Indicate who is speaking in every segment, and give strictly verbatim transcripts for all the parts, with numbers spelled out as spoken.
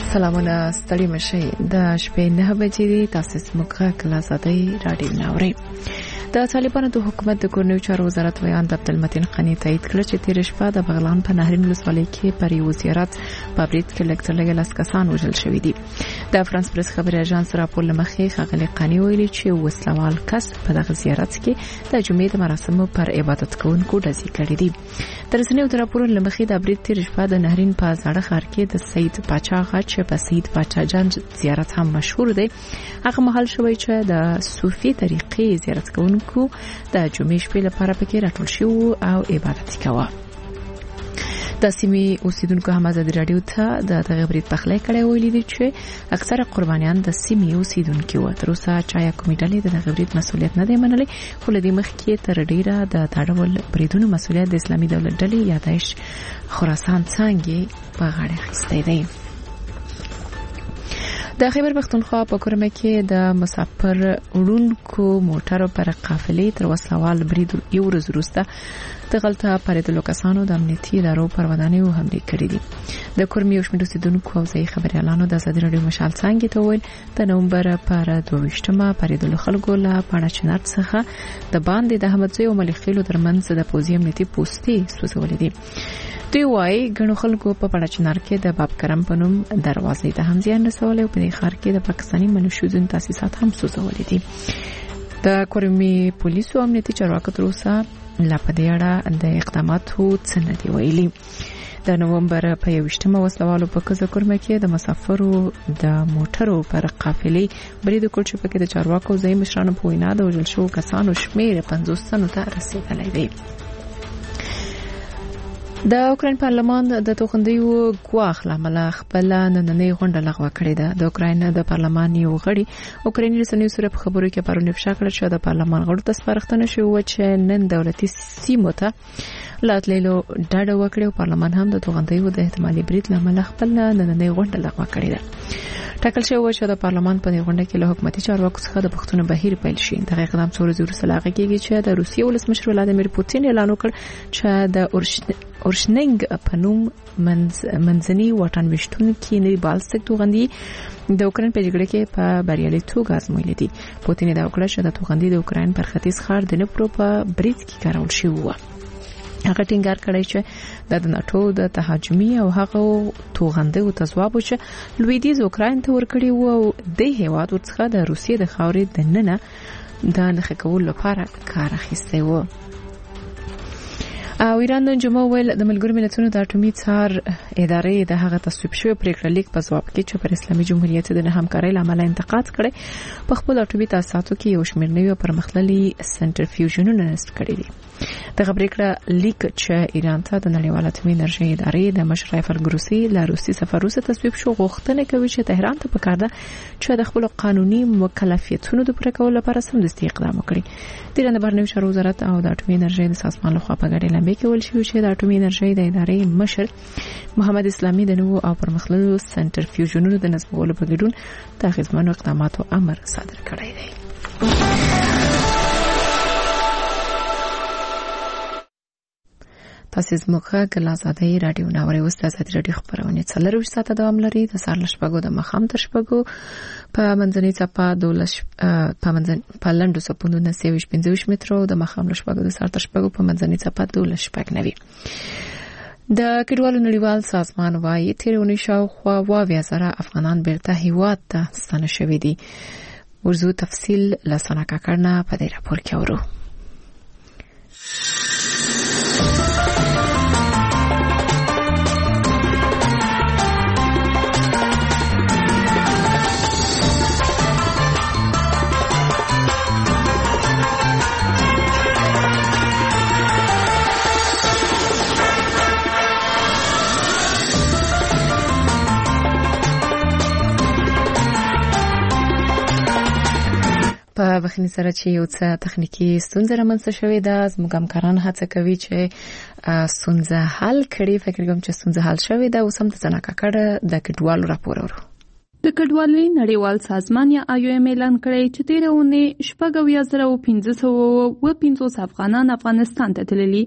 Speaker 1: سلامونه ستړي مشي د شپې نه بجې دي تاسو سمګه کلا زادي رادیو ناوري د طالبانو د حکومت د کورنیو چارو وزارت ویان د عبدالمتین قنی تایید کړ چې تیر شپه د بغلان په نهرین ولسوالۍ کې پر یو زیارت په بریټ کې لکټرلګ لاس کسان وژل شوې دي د فرانس پریس خبري اژانس راپور لمخې خغلی قنی ویلي چې وسلوال کس په دغه زیارت کې د جمعې د مراسمو پر عبادت کوونکو ډزې کړې دي د رسنیو د راپور لمخې د بریټ تیر شپه د نهرین په زړه ښار کې د سید پاچا غچ په سید پاچا جان زیارت هم مشهور دی هغه محل شوی چې د صوفي طریقې زیارت کوونکو کو د جمعې شپې لپاره پکې راټول شو او عبادت کوي د سیمې اوسیدونکو هم ازادي رادیو ته د غبرګ پخلی کړي ویلي دي چې اکثره قربانیان د سیمې اوسیدونکو و تر اوسه چا کومې ډلې د غبرګ مسولیت نه دی منلي خو لدی مخ کې تر ډیره د تاړول بریدونو مسولیت د اسلامي دولت ډلې یادایش خراسان څنګه په غاړه اخیستی دی د خیبر پختونخوا په کورمه کې د مسافر وړونکو موټرو پر قافلې تر وسلوال برید یو ورځ وروسته د غلطه پریدلو کسانو د امنیتي ادارو پر ودانیو حمله کړې دي د کورمې شمېر اوسیدونکو او ځای خبريالانو د ازادي رادیو مشال څنګه ته ویل د نومبر پر دوه ویشتمه پریدلو خلکو له پاڼچنات څخه د باندې د احمد زوی او ملک خیلو ترمنځ د پوزي امنیتي پوسټي سوځولې دي دوی وايي غنو خلکو په پاڼچنار کې د باب کرم په نوم دروازې ته هم ځان رسول او په خار کې د پاکستاني منشودن تاسیسات هم سوځولې دي د کورمې پولیسو امنیتي چارواکو تر اوسه لا په دې اړه د اقداماتو څه نه دی ویلي د نومبر په یوشتمه وسلوالو په کزه کورمه کې د مسافرو د موټرو پر قافلې برید کول چې پکې د چارواکو ځای مشرانو په وینا د وژل شو کسانو شمیر پنځوس تنو ته رسیدلی دی د اوکرين پارلمان د توخندیو غواخ لامل خپل نننۍ غونډه لغوه کړې ده د اوکراین د پارلمان یو غړي اوکرایني رسنیو سره په خبرو کې پرونی فشار کړ چې د پارلمان غړو ته سپارښتنه شوې چې نن دولتي سیمو ته لاتلیلو ډاډه وکړي او پارلمان هم د توغندیو د احتمالي برید لامل خپل نننۍ غونډه لغوه کړې ده ټاکل شوی چې د پارلمان په غونډه کې له حکومتي چارواکو څخه د پښتون بهیر پیل شي د اقدام څو ورځې وروسته لاغه کېږي چې د روسیې ولسمشر ولادیمیر پوتین اعلان وکړ چې د اورشننګ په نوم منځني واټن وشتونکي نوی بالستیک توغندي د اوکراین په جګړه کې په بریالي توګه ازمویل دي پوتین دا وکړه چې د توغندي د اوکراین پر ختیځ ښار د نپرو په برید کې کارول شوی و هغه ټینګار کړی چې د ناتو د تهاجمي او هغه توغندو تزواب چې لویدیز اوکراین ته ورکړی وو او د هیواد ورڅخه د روسیې د خاورې د ننه د نخښه کول لپاره کار اخیستی وو او ایران د جمعه ویل د ملګرو ملتونو د اټومي څار ادارې د هغه تصویب شوی پریکړه لیک په ځواب کې چې پر اسلامي جمهوریت د همکارۍ لامل انتقاد کړي په خپل اټومي تاسیساتو کې یو شمېر نوي پرمختللي سنټریفیوژونه نصب کړي دي د پریکړه لیک چې ایران ته د نړیوال اټومي انرژي ادارې د مشر ایفل ګروسی له روسي سفر وروسته تصویب شو غوښتنه کوي چې تهران ته پکار ده چې د خپل قانوني مکلفیتونو د پوره کولو لپاره سمدستي اقدام وکړي د ایران د بهرنیو چارو وزارت او د اټومي انرژي د سازمان لخوا په ګډه لامبي کول شوی چې د اټومي انرژي د ادارې مشر محمد اسلامي د نوو او پرمختللو سنټریفیوژونو د نصبولو په ګډون د خدماتو اقداماتو امر صادر کړی دی تاسو زموږه کلا زاده رادیو ناوري وسته زاده رادیو خبرونه څلور ساعته دوام لري د سار لشپګو د مخام تر شپګو په منځنۍ چپا دولش په منځن په لندو سپوندو نه سويش پنځوش مترو د مخام لشپګو د سار تر شپګو په منځنۍ چپا دولش شپګ نوي د کډوالو نړیوال سازمان وايي تیرونی شاوخوا واویا زره افغانان بیرته هیواد ته ستنه شوي دي ورزو تفصیل لسانه کاکړنا په دې راپور کې اورو په بخنی سره چې یو څه تخنیکی ستونزه رامنځته شوې ده زموږ همکاران هڅه کوي چې ستونزه حل کړي فکر کوم چې ستونزه حل شوې ده اوس هم د ځناکا کړه د کډوالو راپور ورو
Speaker 2: د کډوالۍ نړیوال سازمان یا آی او ایم اعلان کړی چې تیرونه شپږ اویا زره او پنځه سوه او پنځوس افغانان افغانستان ته تللي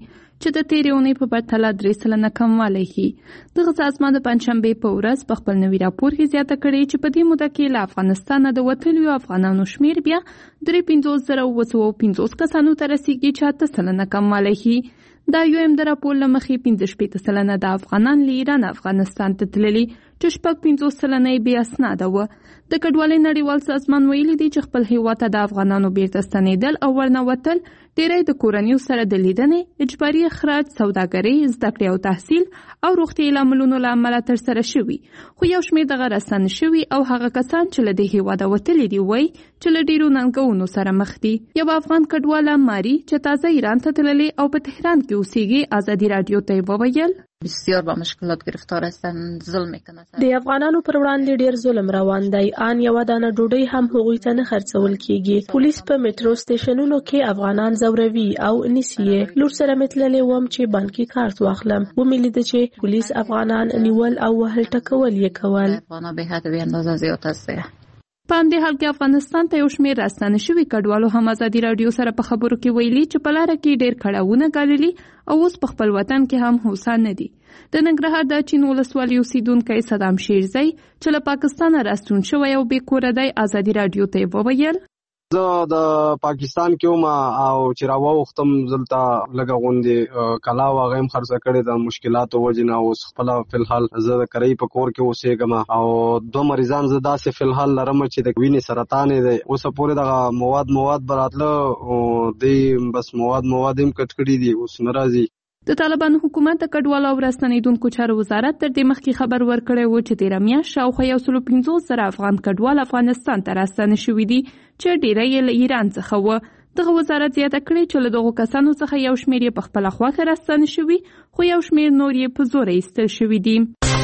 Speaker 2: چې د تیرې اونۍ په پرتله درې سلنه کموالی ښيي. دغه سازمان د پنجشنبې په ورځ په خپل نوي راپور کې زیاته کړې چې په دې موده کې له افغانستانه د وتلیو افغانانو شمیر بیا درې پنځوس زره اووه سوه پنځوس کسانو ته رسیږي چې اته سلنه کموالی ښيي. دا یو ایم د راپور له مخې پنځه شپېته سلنه د افغانان له ایران افغانستان ته تللي چې شپږ پنځوس سلنه یې بې اسناده وه. د کډوالۍ نړیوال سازمان ویلي دی چې خپل هیواد ته د افغانانو بیرته ستنېدل او ورنوتل ډېری د کورنیو سره د لیدنې، اجباري اخراج، سوداګرۍ، زده کړې او تحصیل او روغتیايي لاملونو له امله ترسره شوي. خو یو شمېر دغه راستانه شوي او هغه کسان چې له دې هیواده وتلي دي وایي چې له ډېرو ننګونو سره مخ دي. یو افغان کډواله ماري چې تازه ایران ته تللې او په تهران کې اوسېږي ازادي راډیو ته وویل
Speaker 3: بسیار با مشکلات گرفتار هستن، ظلم میکنن.
Speaker 4: د افغانانو پر وړاندې ډیر ظلم روان دی. ان یو دانه ډوډۍ هم هغوی ته نه خرڅول کیږي. پولیس په میټرو سټیشنونو کې افغانان زوروي او نیسي. لور سره متللې وم چې بانکي کارت واخلم، و مې لید چې پولیس افغانان نیول او وهل ټکول یې کول.
Speaker 3: افغانان به حد به اندازه زیات هسته.
Speaker 2: په همدې حال کې افغانستان ته یو شمېر راستانه شوي کډوالو هم ازادي راډیو سره په خبرو کې ویلي چې په لاره کې ډېر کړاوونه ګاللي او اوس په خپل وطن کې هم هوسا نه دي. د ننګرهار د چین ولسوالۍ اوسېدونکی صدام شیرزی چې له پاکستانه راستون شوی او بې کوره دی ازادي راډیو ته یې وویل
Speaker 5: زه د پاکستان کې وم او چې راووختم دلته لږه غوندې کلا هغه هم خرڅه کړې د مشکلاتو وجې نه. اوس خپله فلحال زه د کرۍ په کور کې اوسېږم او دوه مریضان زه داسې فلحال لرم چې د وینې سرطان یې دی. اوسه پورې دغه مواد مواد به راتله دی بس مواد مواد هم کټ کړي دي، اوس نه راځي.
Speaker 2: د طالبانو حکومت د کډوالو او راستنېدونکو چارو وزارت تر دې مخکې خبر ورکړی و چې تېره میاشت شاوخوا یو سلو پنځوس زره افغان کډوال افغانستان ته راستانه شوي دي چې ډېری یې له ایران څخه وه. دغه وزارت زیاته کړې چې له دغو کسانو څخه یو شمېر یې په خپله خوښه راستانه شوي، خو یو شمېر نور یې په زوره ایستل شوي دي.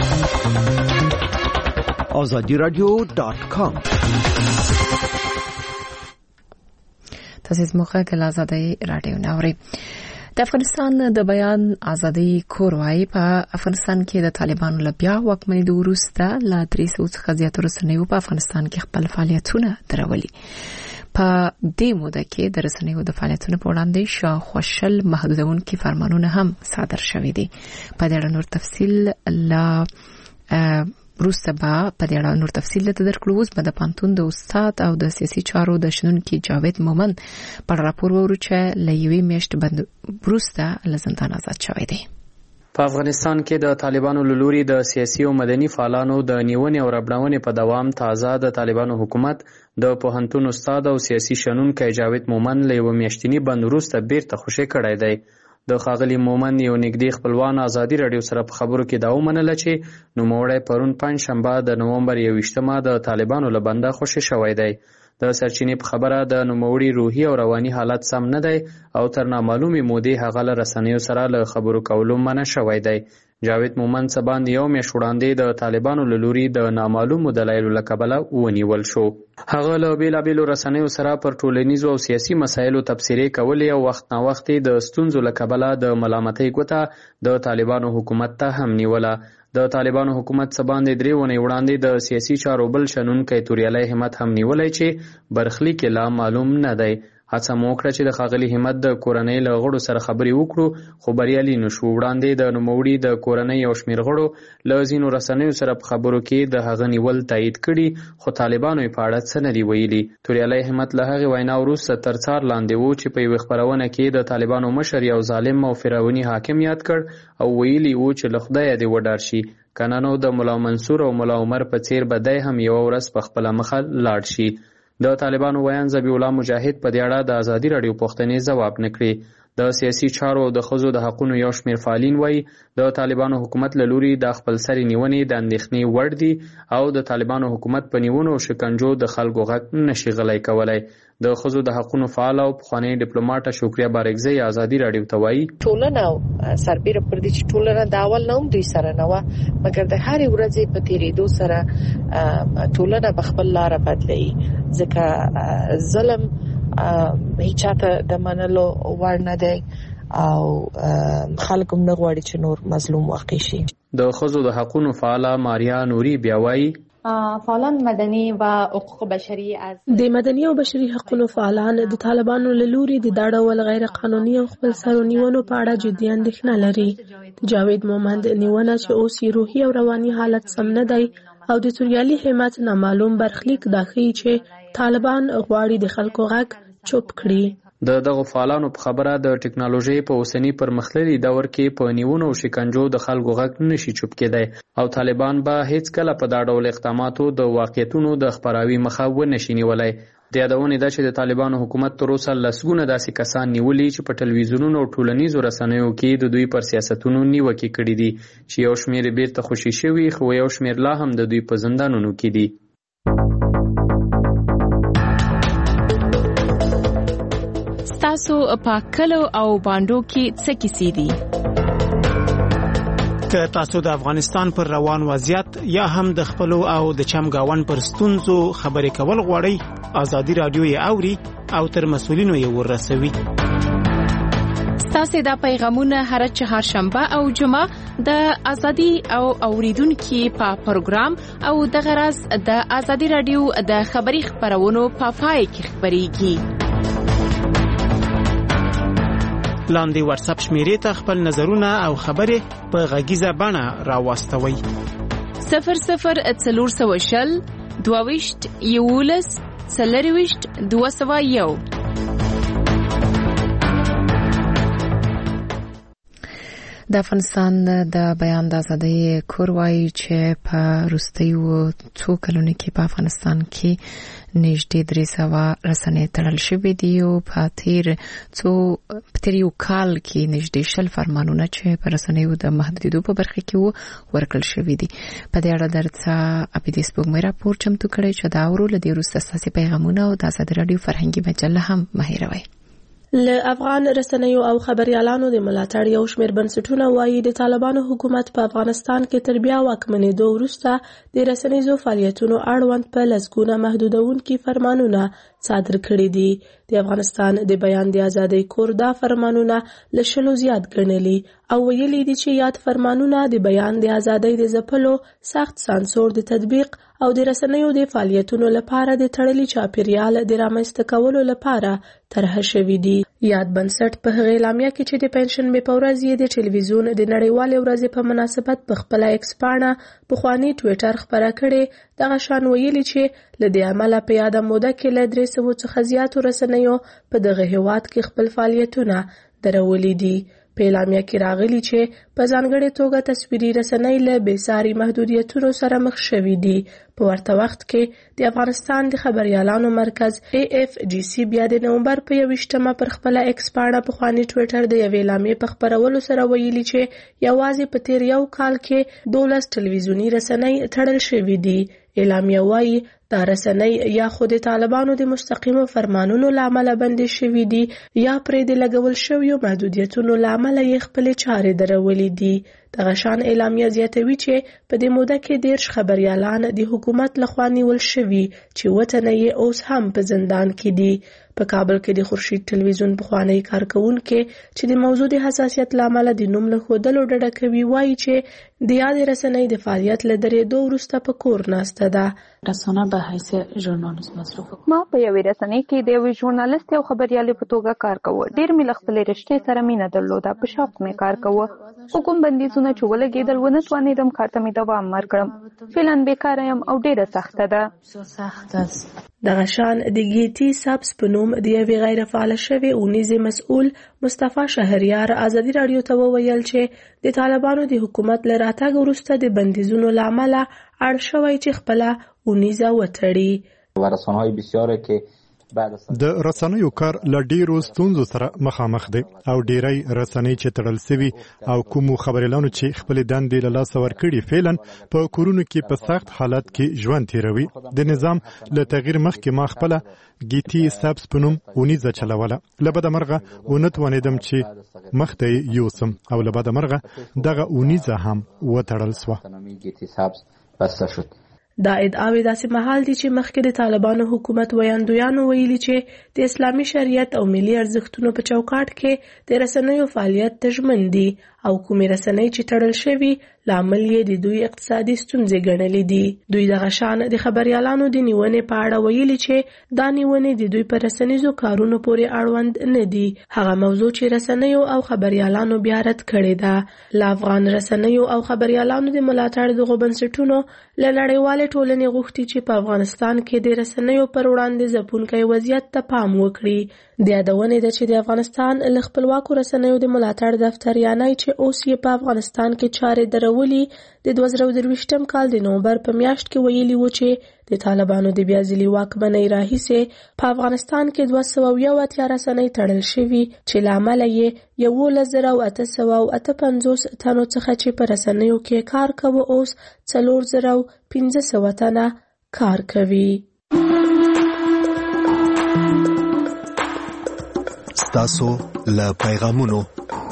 Speaker 6: آزادی رادیو دات کام
Speaker 1: تاسو موخه کله آزادی رادیو ناوري. د افغانستان د بیان ازادي کور وايي په افغانستان کې د طالبانو له بیا واکمنۍ وروسته له درې سوه څخه زیاتو رسنیو په افغانستان کې خپل فعالیتونه درولي. په دې موده کې د رسنیو د فعالیتونو په وړاندې شاوخوا شل محدودونکي فرمانونه هم صادر شوي دي. په دې اړه نور تفصیل لا وروسته به په دې اړه نور تفصیل درته درکړو. اوس به د پوهنتون د استاد او د سیاسي چارو د شنونکي جاوید مومند په راپور وورو چې له یوې میاشتې بند وروسته له زندان آزاد شوی دی.
Speaker 7: په افغانستان کې د طالبانو له لوري د سیاسي او مدني فعالانو د نیونې او ربړونې په دوام تازه د طالبانو حکومت د پوهنتون استاد او سیاسي شنونکی جاوید مومند له یوه میاشتني بند وروسته بیرته خوشي کړی دی. د ښاغلي مومند یو نږدې خپلوان ازادي راډیو سره په خبرو کې دا ومنله چې نوموړی پرون پنجشنبه د نومبر یوویشتمه د طالبانو له بنده خوشي شوی دی. د سرچینې په خبره د نوموړي روحي او رواني حالت سم نه دی او تر نامعلومې مودې هغه له رسنیو سره له خبرو کولو منع شوی دی. جاوید مومند څه باندې یو میاشت وړاندې د طالبانو له لوري د نامعلومو دلایلو له کبله ونیول شو. هغه له بېلابېلو رسنیو سره پر ټولنیزو او سیاسي مسایلو تبصرې کولې او وخت ناوخت د ستونزو له کبله د ملامتۍ ګوته د طالبانو حکومت ته هم نیوله. د طالبانو حکومت څه باندې درې ونې وړاندې د سیاسي چارو بل شنونکی توریالی همت هم نیولی چې برخلیک یې لا معلوم نه دی. هڅه مو وکړه چې د ښاغلي همت د کورنۍ له غړو سره خبرې وکړو خو بریالي نه شو. وړاندې د نوموړي د کورنۍ یو شمېر غړو له ځینو رسنیو سره په خبرو کې د هغه نیول تایید کړي خو طالبانو یې په اړه څه نه دي ویلي. توریالی همت له هغې وینا وروسته تر څار لاندې و چې په یوې خپرونه کې د طالبانو مشر یو ظالم او فرعوني حاکم یاد کړ او ویلي و چې له خدایه دې وډار شي کنه نو د ملا منصور او ملا عمر په څیر به دی هم یوه ورځ په خپله مخه لاړ شي. د طالبانو ویان ذبیح الله مجاهد په دې اړه د ازادي راډیو پوښتنې ځواب نه کړي. د سیاسي چارو او د ښځو د حقونو یو شمېر فعالین وایي د طالبانو حکومت له لوري د خپلسرې نیونې د اندېښنې وړ دي او د طالبانو حکومت په نیونو او شکنجو د خلکو غږ نشي غلی کولی. د ښځو د حقونو فعال او پخوانی ډیپلوماټه شکریا بارګزی ازادي راډیو ته وایي
Speaker 8: ټولنه سربیره پر دې چې ټولنه د اول نه هم دوی سره نه وه مګر د هرې ورځې په تېرېدو سره ټولنه په خپل لاره بدلوي ځکه ظلم هیڅ چاته د منلو وړ نه دی او خلک هم نه غواړي چې نور مظلوم واقع شي.
Speaker 7: د ښځو د حقونو فعاله ماریا نوري بیا وایي
Speaker 3: فعالان مدني و حقوق بشري از
Speaker 4: د مدني او بشري حقوقو فعالان د طالبانو له لوري د دا ډول غیر قانوني او خپل سرونیونو په اړه جدي اندېښنه لري. جاوید مومند نیونه چې اوس یې روحي او رواني حالت سم نه دی او د توریالي همت نامعلوم برخلیک دا ښیي چې طالبان غواړي د خلکو غږ چوپ کړي.
Speaker 7: د دغه فعالانو په خبره د ټکنالوژي په اوسنی پرمختللي دور کې په نیونو او شکنجو د خلکو غږ نشي چوپ کېدای او طالبان به هیڅ کله په دا ډول اقداماتو د واقعیتونو د خبراوي مخه ونشي نیولای. د یادونې ده چې د طالبانو حکومت تر اوسه لسګونه داسې کسان نیولي چې په ټلویزیونونو او ټولنیزو رسنیو کې د دوی پر سیاستونو نیوکې کړي دي چې یو شمېر بیرته خوشي شوي خو یو شمېر لا هم د دوی په زندانونو کې دي.
Speaker 1: تاسو په کلو او باندو کې څه کیسې دي؟
Speaker 9: که تاسو د افغانستان پر روان وضعیت یا هم د خپل او د چمګاون پر ستونزو خبرې کول غواړئ، آزادي رادیو یې اوري او تر مسؤلینو یې ورسوي.
Speaker 1: تاسو دا پیغامونه هر چهارشنبه او جمعه د آزادي او اوریدونکو په پروګرام او د غرض د آزادي رادیو د خبري خبرونو په پای کې خبريږي.
Speaker 9: لاندې واتس اپ شمیرې ته خپل نظرونه او خبرې په غږیزه بڼه راوستوي.
Speaker 1: صفر صفر څلور سوه شل دوه ویشت یولس څلور ویشت دوه سوه یو. د افغانستان د بیان د ازادۍ کور وایي چې په وروستیو څو کلونو کې په افغانستان کې نږدې درې سوه رسنۍ تړل شوي دي او په تیر څو په تیر یو کال کې نږدې شل فرمانونه چې په رسنیو د محدودیدو په برخه کې وو ورکړل شوي دي. په دې اړه درڅه ابي سپوږمۍ راپور چمتو کړی چې دا ورو له دې وروسته ستاسې پیغامونه او د ازادي راډیو فرهنګي مجله هم مهیروي.
Speaker 4: له افغان رسنیو او خبريالانو د ملاتړ یو شمېر بنسټونه وایي د طالبانو حکومت په افغانستان کې تر بیا واکمنېدو وروسته د رسنیزو فعالیتونو اړوند په لسګونه محدودونکي فرمانونه صادر کړي دي. د افغانستان د بیان د ازادۍ کور دا فرمانونه له شلو زیات ګڼلي او ویلي دي چې یاد فرمانونه د بیان د ازادۍ د ځپلو، سخت سانسور د تطبیق او د رسنیو د فعالیتونو لپاره د تړلي چاپیریال د رامنځته کولو لپاره طرح شوي دي. یاد بنسټ په هغه اعلامیه کې چې د پنځشنبې په ورځ یې د ټلویزیون د نړیوالې ورځې په مناسبت په خپل ایکس پاڼه پخوانی ټویټر خبره کړې دغه شان ویلي چې له دې عمله په یاده موده کې له درې سوو څخه زیاتو رسنیو په دغه هیواد کې خپل فعالیتونه درولي دي. په اعلامیه کې راغلي چې په ځانګړې توګه تصویري رسنۍ له بېساري محدودیتونو سره مخ شوي دي. په ورته وخت کې د افغانستان د خبريالانو مرکز ای اف جی سی بیا د نومبر په یوویشتمه پر خپل ایکس پاڼه پخوانی ټویټر د یوې اعلامیې په خپرولو سره ویلي چې یوازې په تیر یو کال کې دولس ټلویزیوني رسنۍ تړل شوي دي. اعلامیه وایي دا رسنۍ یا خود طالبانو د مستقیمو فرمانونو لامل بندي شوي دي یا پرې د لګول شویو محدودیتونو لامل یې خپل چارې درولې دي. دغه شان اعلامیه زیاتوي چې په دې موده کې دیرش خبريالان د حکومت لخوا نیول شوي چې وطن یې اوس هم په زندان کې دي. په کابل کې د خورشید ټلویزیون پخوانی کارکونکو چې د موضوع د حساسیت لامل د نوم له ښودلو ډډه کوي وایي چې د یاد رسنۍ د فعالیت له درېدو وروسته په کور ناسته ده.
Speaker 10: رسانه به حیث ژورنالیست مصروف
Speaker 2: ما په یوې رسنۍ کې د یوې ژورنالیست او خبريالې په توګه کار کوه. ډېر مې له خپلې رشتې سره مینه درلوده. په شوق مې کار کوه. خو کوم بندیزونه چې ولګېدل ونه توانېدم کار ته مې دوام ورکړم. فعلا بیکاره یم او ډېره سخته ده.
Speaker 4: دغه شان د ګیتی سبز په نوم د یوې غیر فعاله شوې اونیزې مسؤل مصطفی شهریار ازادي رادیو ته وویل چې د طالبانو د حکومت له راتګ وروسته د بندیزونو له امله اړ شوی چې خپله اونیزه وتړي.
Speaker 11: و رسانه‌های بسیاره که
Speaker 12: د رسنیو کار له ډیرو ستونزو سره مخامخ دي او ډیری رسنۍ چې تړل سوي او کوم خبريالانو چې خپل دندې له لاس ورکړي فعلا په کورونو کې په سخت حالت کې ژوند تیروي. د نظام له تغییر مخکې ما خپل ګیتی سبز په نوم اونیزه چلوله. لبد مرغه ونت ونیدم چې مخته یوسم او لبد مرغه دغه اونیزه هم وتړل سو.
Speaker 11: ګیتی سبز بسته شد.
Speaker 4: دا ادعاوې داسې مهال دي چې مخکې د طالبانو حکومت ویاندویانو ویلي چې د اسلامي شریعت او ملي ارزښتونو په چوکاټ کې د رسنیو فعالیت ته ژمن دي او کومې رسنۍ چې تړل شوي لامل یې د دوی اقتصادي ستونزې ګڼلې دي. دوی دغه شان د خبريالانو د نیونې په اړه ویلي چې دا نیونې د دوی پر رسنیزو کارونو پورې اړوند نه دي. هغه موضوع چې رسنیو او خبريالانو بیا رد کړې ده. له افغان رسنیو او خبريالانو د ملاتړ دغو بنسټونو له نړیوالې ټولنې غوښتي چې په افغانستان کې د رسنیو پر وړاندې ځپونکی وضعیت ته پام وکړي. د یادونې ده چې د افغانستان له خپلواکو رسنیو د ملاتړ دفتر یانای چې اوس یې په افغانستان کې چارې درولي د دوه زره درویشتم کال د نومبر په میاشت کې ویلي و چې د طالبانو د بیا ځلي واکمنۍ راهیسې په افغانستان کې دوه سوه یو اتیا رسنۍ تړل شوي چې له امله یې یولس زره اته سوه اته پنځوس تنو څخه چې په رسنیو کې کار کوي اوس څلور زره پنځه سوه تنه کار کوي.
Speaker 13: ستاسو له پیغامونو.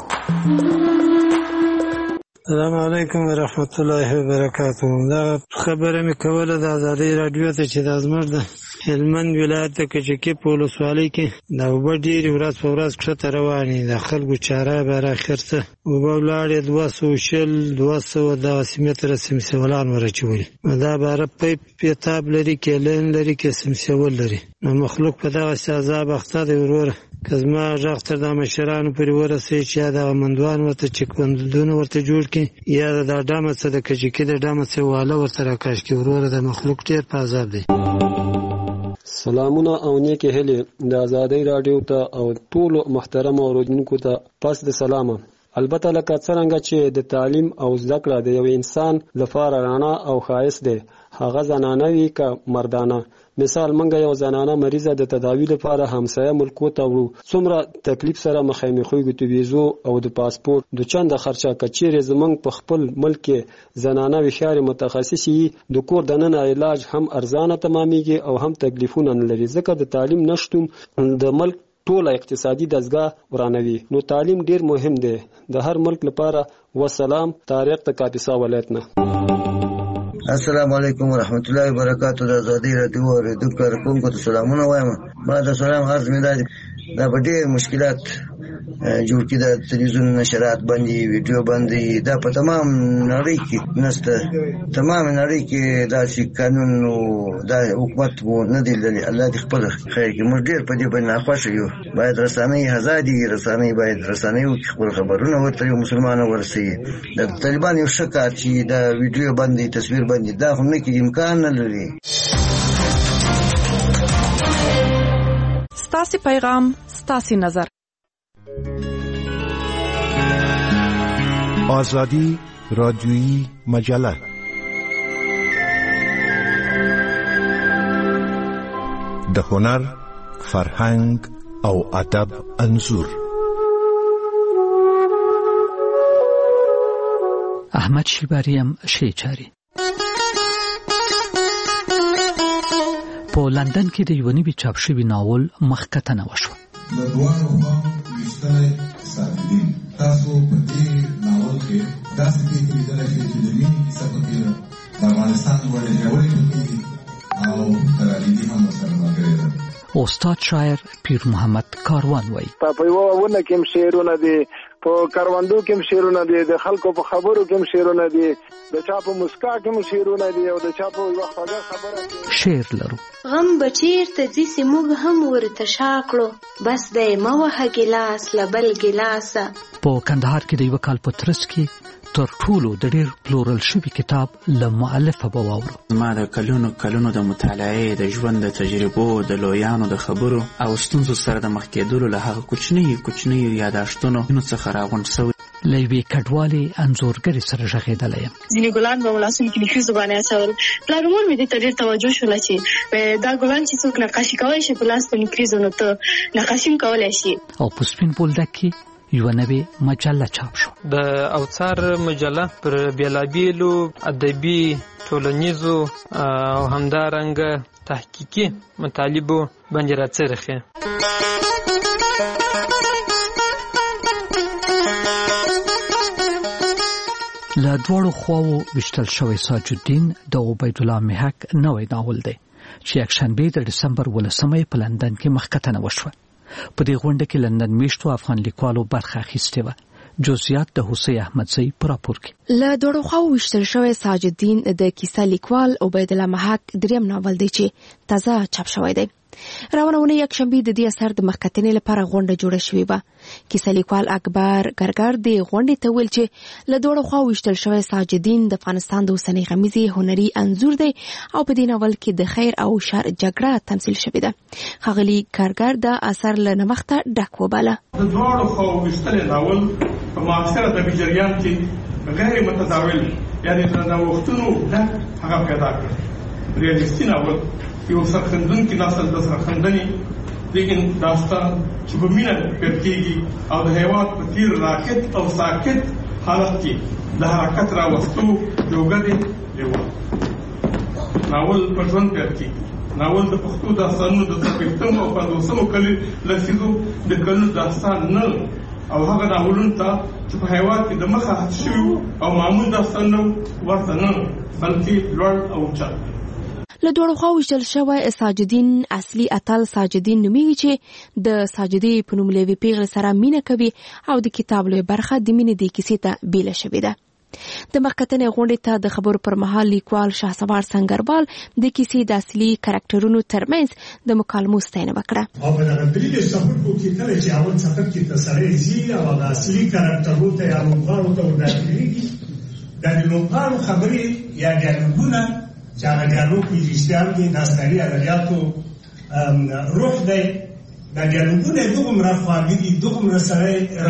Speaker 14: السلام علیکم ورحمت الله وبرکاته. دا خبره مې کوله د ازادۍ راډیو ته چې د زموږ د هلمند ولایت د کجکي په ولسوالۍ کې د اوبه ډېرې ورځ په ورځ کښته روانې د خلکو چاره بر اخر څه اوبه ولاړې دوه سوه شل دوه سوه دغسې متره سمسیولان ورچولي. دا باره پیپ پیتاب لري کیلین لري کې سمسیول لري. نو مخلوق په دغسې عذاب اخته دی. وروره که زما غږ تر دا مشرانو پورې ورسوي چې یا دغه مندوان ورته چک بندونه ورته جوړ کړي یا د دا ډمه څه د کجکي د ډمه څه واله ورته راکش کړي. وروره د مخلوق ډېر په عذاب دی.
Speaker 15: سلامونه او نیکې هیلې د ازادۍ راډیو ته او ټولو محترمو اورېدونکو ته پس د سلامه. البته لکه څرنګه چې د تعلیم او زده کړه د یو انسان لپاره رڼا او ښایست دی، هغه زنانه وي که مردانه. مثال منګه یو زنانه مریضه د تداوی لپاره همسایه ملکو ته وړو، څومره تکلیف سره مخامخ کېږو. د ویزو او د پاسپورت د چنده خرچه کچېرې زمنګ په خپل ملک کې زنانه وشاري متخصصي د کور دننه علاج هم ارزانه تمامېږي او هم تکلیفونه نه لري، ځکه د تعلیم نشتون د ملک ټوله اقتصادي دستګاه ورانوي. نو تعلیم ډیر مهم دی د هر ملک لپاره. والسلام. طارق د کاپیسا ولایت نه.
Speaker 16: السلام علیکم ورحمت الله وبرکاتہ. د ازادۍ راډیو اوریدونکو کومکو ته سلامونه وایم. ما د سلام عرض مې دا دا په ډېر مشکلات جوړ کړي. د تلویزیون نشرات باندې ویډیو باندې دا په تمام نړۍ کې نسته. تمام نړۍ کې دا چې قانون او دا حکومت وو نه دی لري. الله دې خپل خیر کې. موږ ډېر په دې باندې ناخوښه یو. باید رسنۍ آزادي رسنۍ باید رسنۍ خپل خبرونه ورته یو مسلمان ورسي. د طالبان یو شکایت چې دا ویډیو باندې تصویر باندې دا هم نه کې امکان نه لري.
Speaker 1: ستاسو پیغام ستاسو نظر.
Speaker 13: آزادی رادیویی مجله. د هنر، فرهنګ او ادب انځور.
Speaker 17: احمد شیباریم شیچاری په لندن کې د یو نوي چاپ شوي ناول مخکتنه وشوه.
Speaker 18: د دوانو خواو رښتینی ساتلین. تاسو په دې ناول کې داسې پېښې لیدلی شئ چې د مینې کیسه پکې ده، د افغانستان ولې ژورې پکې دي او تراژیدي هم ورسره ملګرې ده.
Speaker 17: استاد شاعر پیر محمد کاروان وایي
Speaker 19: په یوه ونه کې هم شعرونه دي، په کروندو کې هم شعرونه دي، د خلکو په خبرو کې هم شعرونه دي، د چا په مسکا کې هم شعرونه دي او د چا په یوه خوږه خبره کې
Speaker 17: شعر لرو.
Speaker 20: غم به چیرته ځي چې موږ هم ورته شا کړو، بس دی مه وهه ګیلاس له بل ګیلاسه.
Speaker 17: په کندهار کې د یوه کال په ترڅ کې تر ټولو د ډېر پلورل شوي کتاب له مؤلفه به واورو.
Speaker 21: ما د کلونو کلونو د مطالعې، د ژوند د تجربو، د لویانو د خبرو او ستونزو سره د مخ کېدلو له هغه کوچنیو کوچنیو یاداشتونو څخه راغونډ شوی.
Speaker 17: له یوې کډوالې انځورګرې سره غږېدلی یم.
Speaker 22: ځینې ګلان به مو لاسونو کې نفیزو باندې اچول. پلار مور مې دې ته ډېر توجه شوله چې دا ګلان چې څوک نقاشي کولی شي په لاس په نکریزو نو ته نقاشي هم کولی شي.
Speaker 17: او په سپین بولدک کې یوه نوې مجله چاپ شو.
Speaker 23: د اوڅار مجله پر بیلابیلو ادبي، ټولنیزو او همدارنګه تحقیقي مطالبو باندې راڅرخي.
Speaker 17: له دواړو خواو ویشتل شوی ساج الدین د عبید الله محق نوی ناول دی چې یکشنبه د ډسمبر ولسمه په لندن کې مخکتنه وشوه. په دې غونډه کې لندن میشتو افغان لیکوالو برخه اخیستې وه. جزئیات د حسین احمدزی پر راپور کې.
Speaker 1: له دوړو خواو وشتل شوی ساج الدین د کیسه لیکوال عبید الله محک دریم ناول دی چې تازه چاپ شوی دی. روانه ونه یک شنبه د دې اثر د مخکتنې لپاره غونډه جوړه شوې وه. کیسه لیکوال اکبر ګرګر د غونډې ته ویل چې له دوړو خواو وشتل شوی ساج الدین د افغانستان د اوسنۍ غمیزي هنري انځور دی او په دې ناول کې د خیر او شر جګړه تمثیل شوې ده. ښاغلي ګرګر د اثر له نوښته ډک وباله.
Speaker 5: د دوړو خواو وشتل ناول په معاصره ادبي جریان کې غیر متداول یعنی د نوښتونو ډک هغه پیدا کړ. ریالیستي ناول یو سرخندونکي نسل د سرخندنې لیکن داستان چې په مینه پیل کېږي او د هېواد په تیر راکټ او ساکت حالت کې د حرکت راوستو جوګه دی لیوه. ناول په ژوند پیل کېږي. ناول د پښتو داستانونو د څلوېښتمو او پنځوسمو کلونو لسیزو د کلونو داستان نه او هغه ناولونو ته چې په هېواد کې د مخه حد شوي او معمول داستان نه ورته نه بلکې لوړ او اوچت.
Speaker 1: له دوړو خواو وشتل شوی ساج الدین اصلي اتل ساج الدین نومیږي چې د ساجدې په نوم له یوې پیغلې سره مینه کوي او د کتاب لویه برخه د مینې د کیسې ته بیله شوې ده. د مخکتنې غونډې ته د خبرو پر مهال لیکوال شهسوار سنگروال د کیسې د اصلي کرکټرونو ترمنځ د مکالمو ستاینه وکړه.
Speaker 6: او په دغه دلیل سفر کې کله چې اول سفر کې تسړی زی او د اصلي کرکټرونو ته یا لوبغاړو ته ورنږدې د لوبغاړو خبرې یا ډیالوګونه چې هغه ډیالوګ په رښتیا کې د عسکري ادبیاتو روح دی. دا ډیالوګونه دومره خواږه دي دومره سره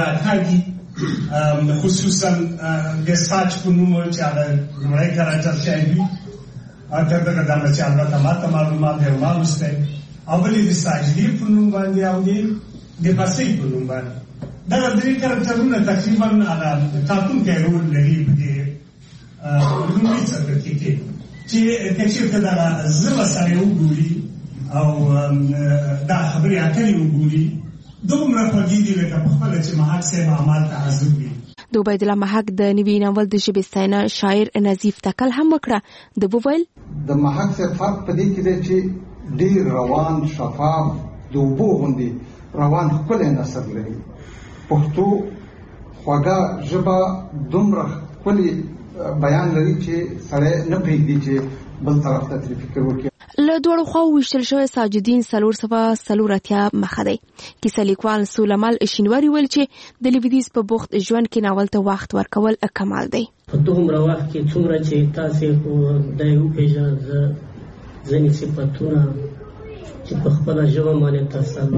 Speaker 6: راکاږي خصوصا د ساج په نوم چې هغه لومړی کرکټر شوی وي تر دغه دمه چې البته ماته معلومات یې ومالوستی او بل یې د ساجدې په نوم باندې او د بسۍ په نوم باندې. دغه درې کرکټرونه تقریبا هغه ټاکونکی رول لري په دې لومړي څپرکي کې چې کچېرته دغه ژبه سره وګوري او دا خبرې اترې وګوري دومره خوږې دي لکه په خپله چې محق صاحب اعمال تعذب وي.
Speaker 1: د عبید الله محق د نوي ناول د ژبې ستاینه شاعر نظیف تکل هم وکړه. د وویل
Speaker 8: د محق صاحب فرق په دې کې دی چې ډېر روان شفاف د اوبو غوندې روان ښکلی نثر لري. پښتو خوږه ژبه دومره ښکلې بیان لري چې سړی نه پرېږدي چې بل طرف ته ترې فکر وکړي.
Speaker 1: له دوړو خواو ویشتل شوی ساج الدین څلور سوه څلور اتیا مخه دی. کیسه لیکوال سولمل شینواري ویل چې د لویدیځ په بوخت ژوند کې ناول ته وخت ورکول کمال دی.
Speaker 24: په دومره وخت کې څومره چې تاسې خو دی وپېژنئ ځینې صفتونه چې په خپله ژبه باندې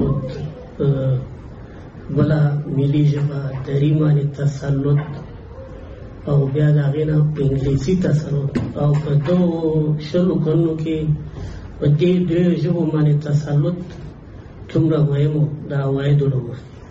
Speaker 24: تسلط، بله ملي ژبه دري باندې تسلط او بیا د هغې نه په انګلیسي تسلط او په دغو شلو کلونو کې په دې دویو ژبو باندې تسلط څومره مهم و د عوایدو له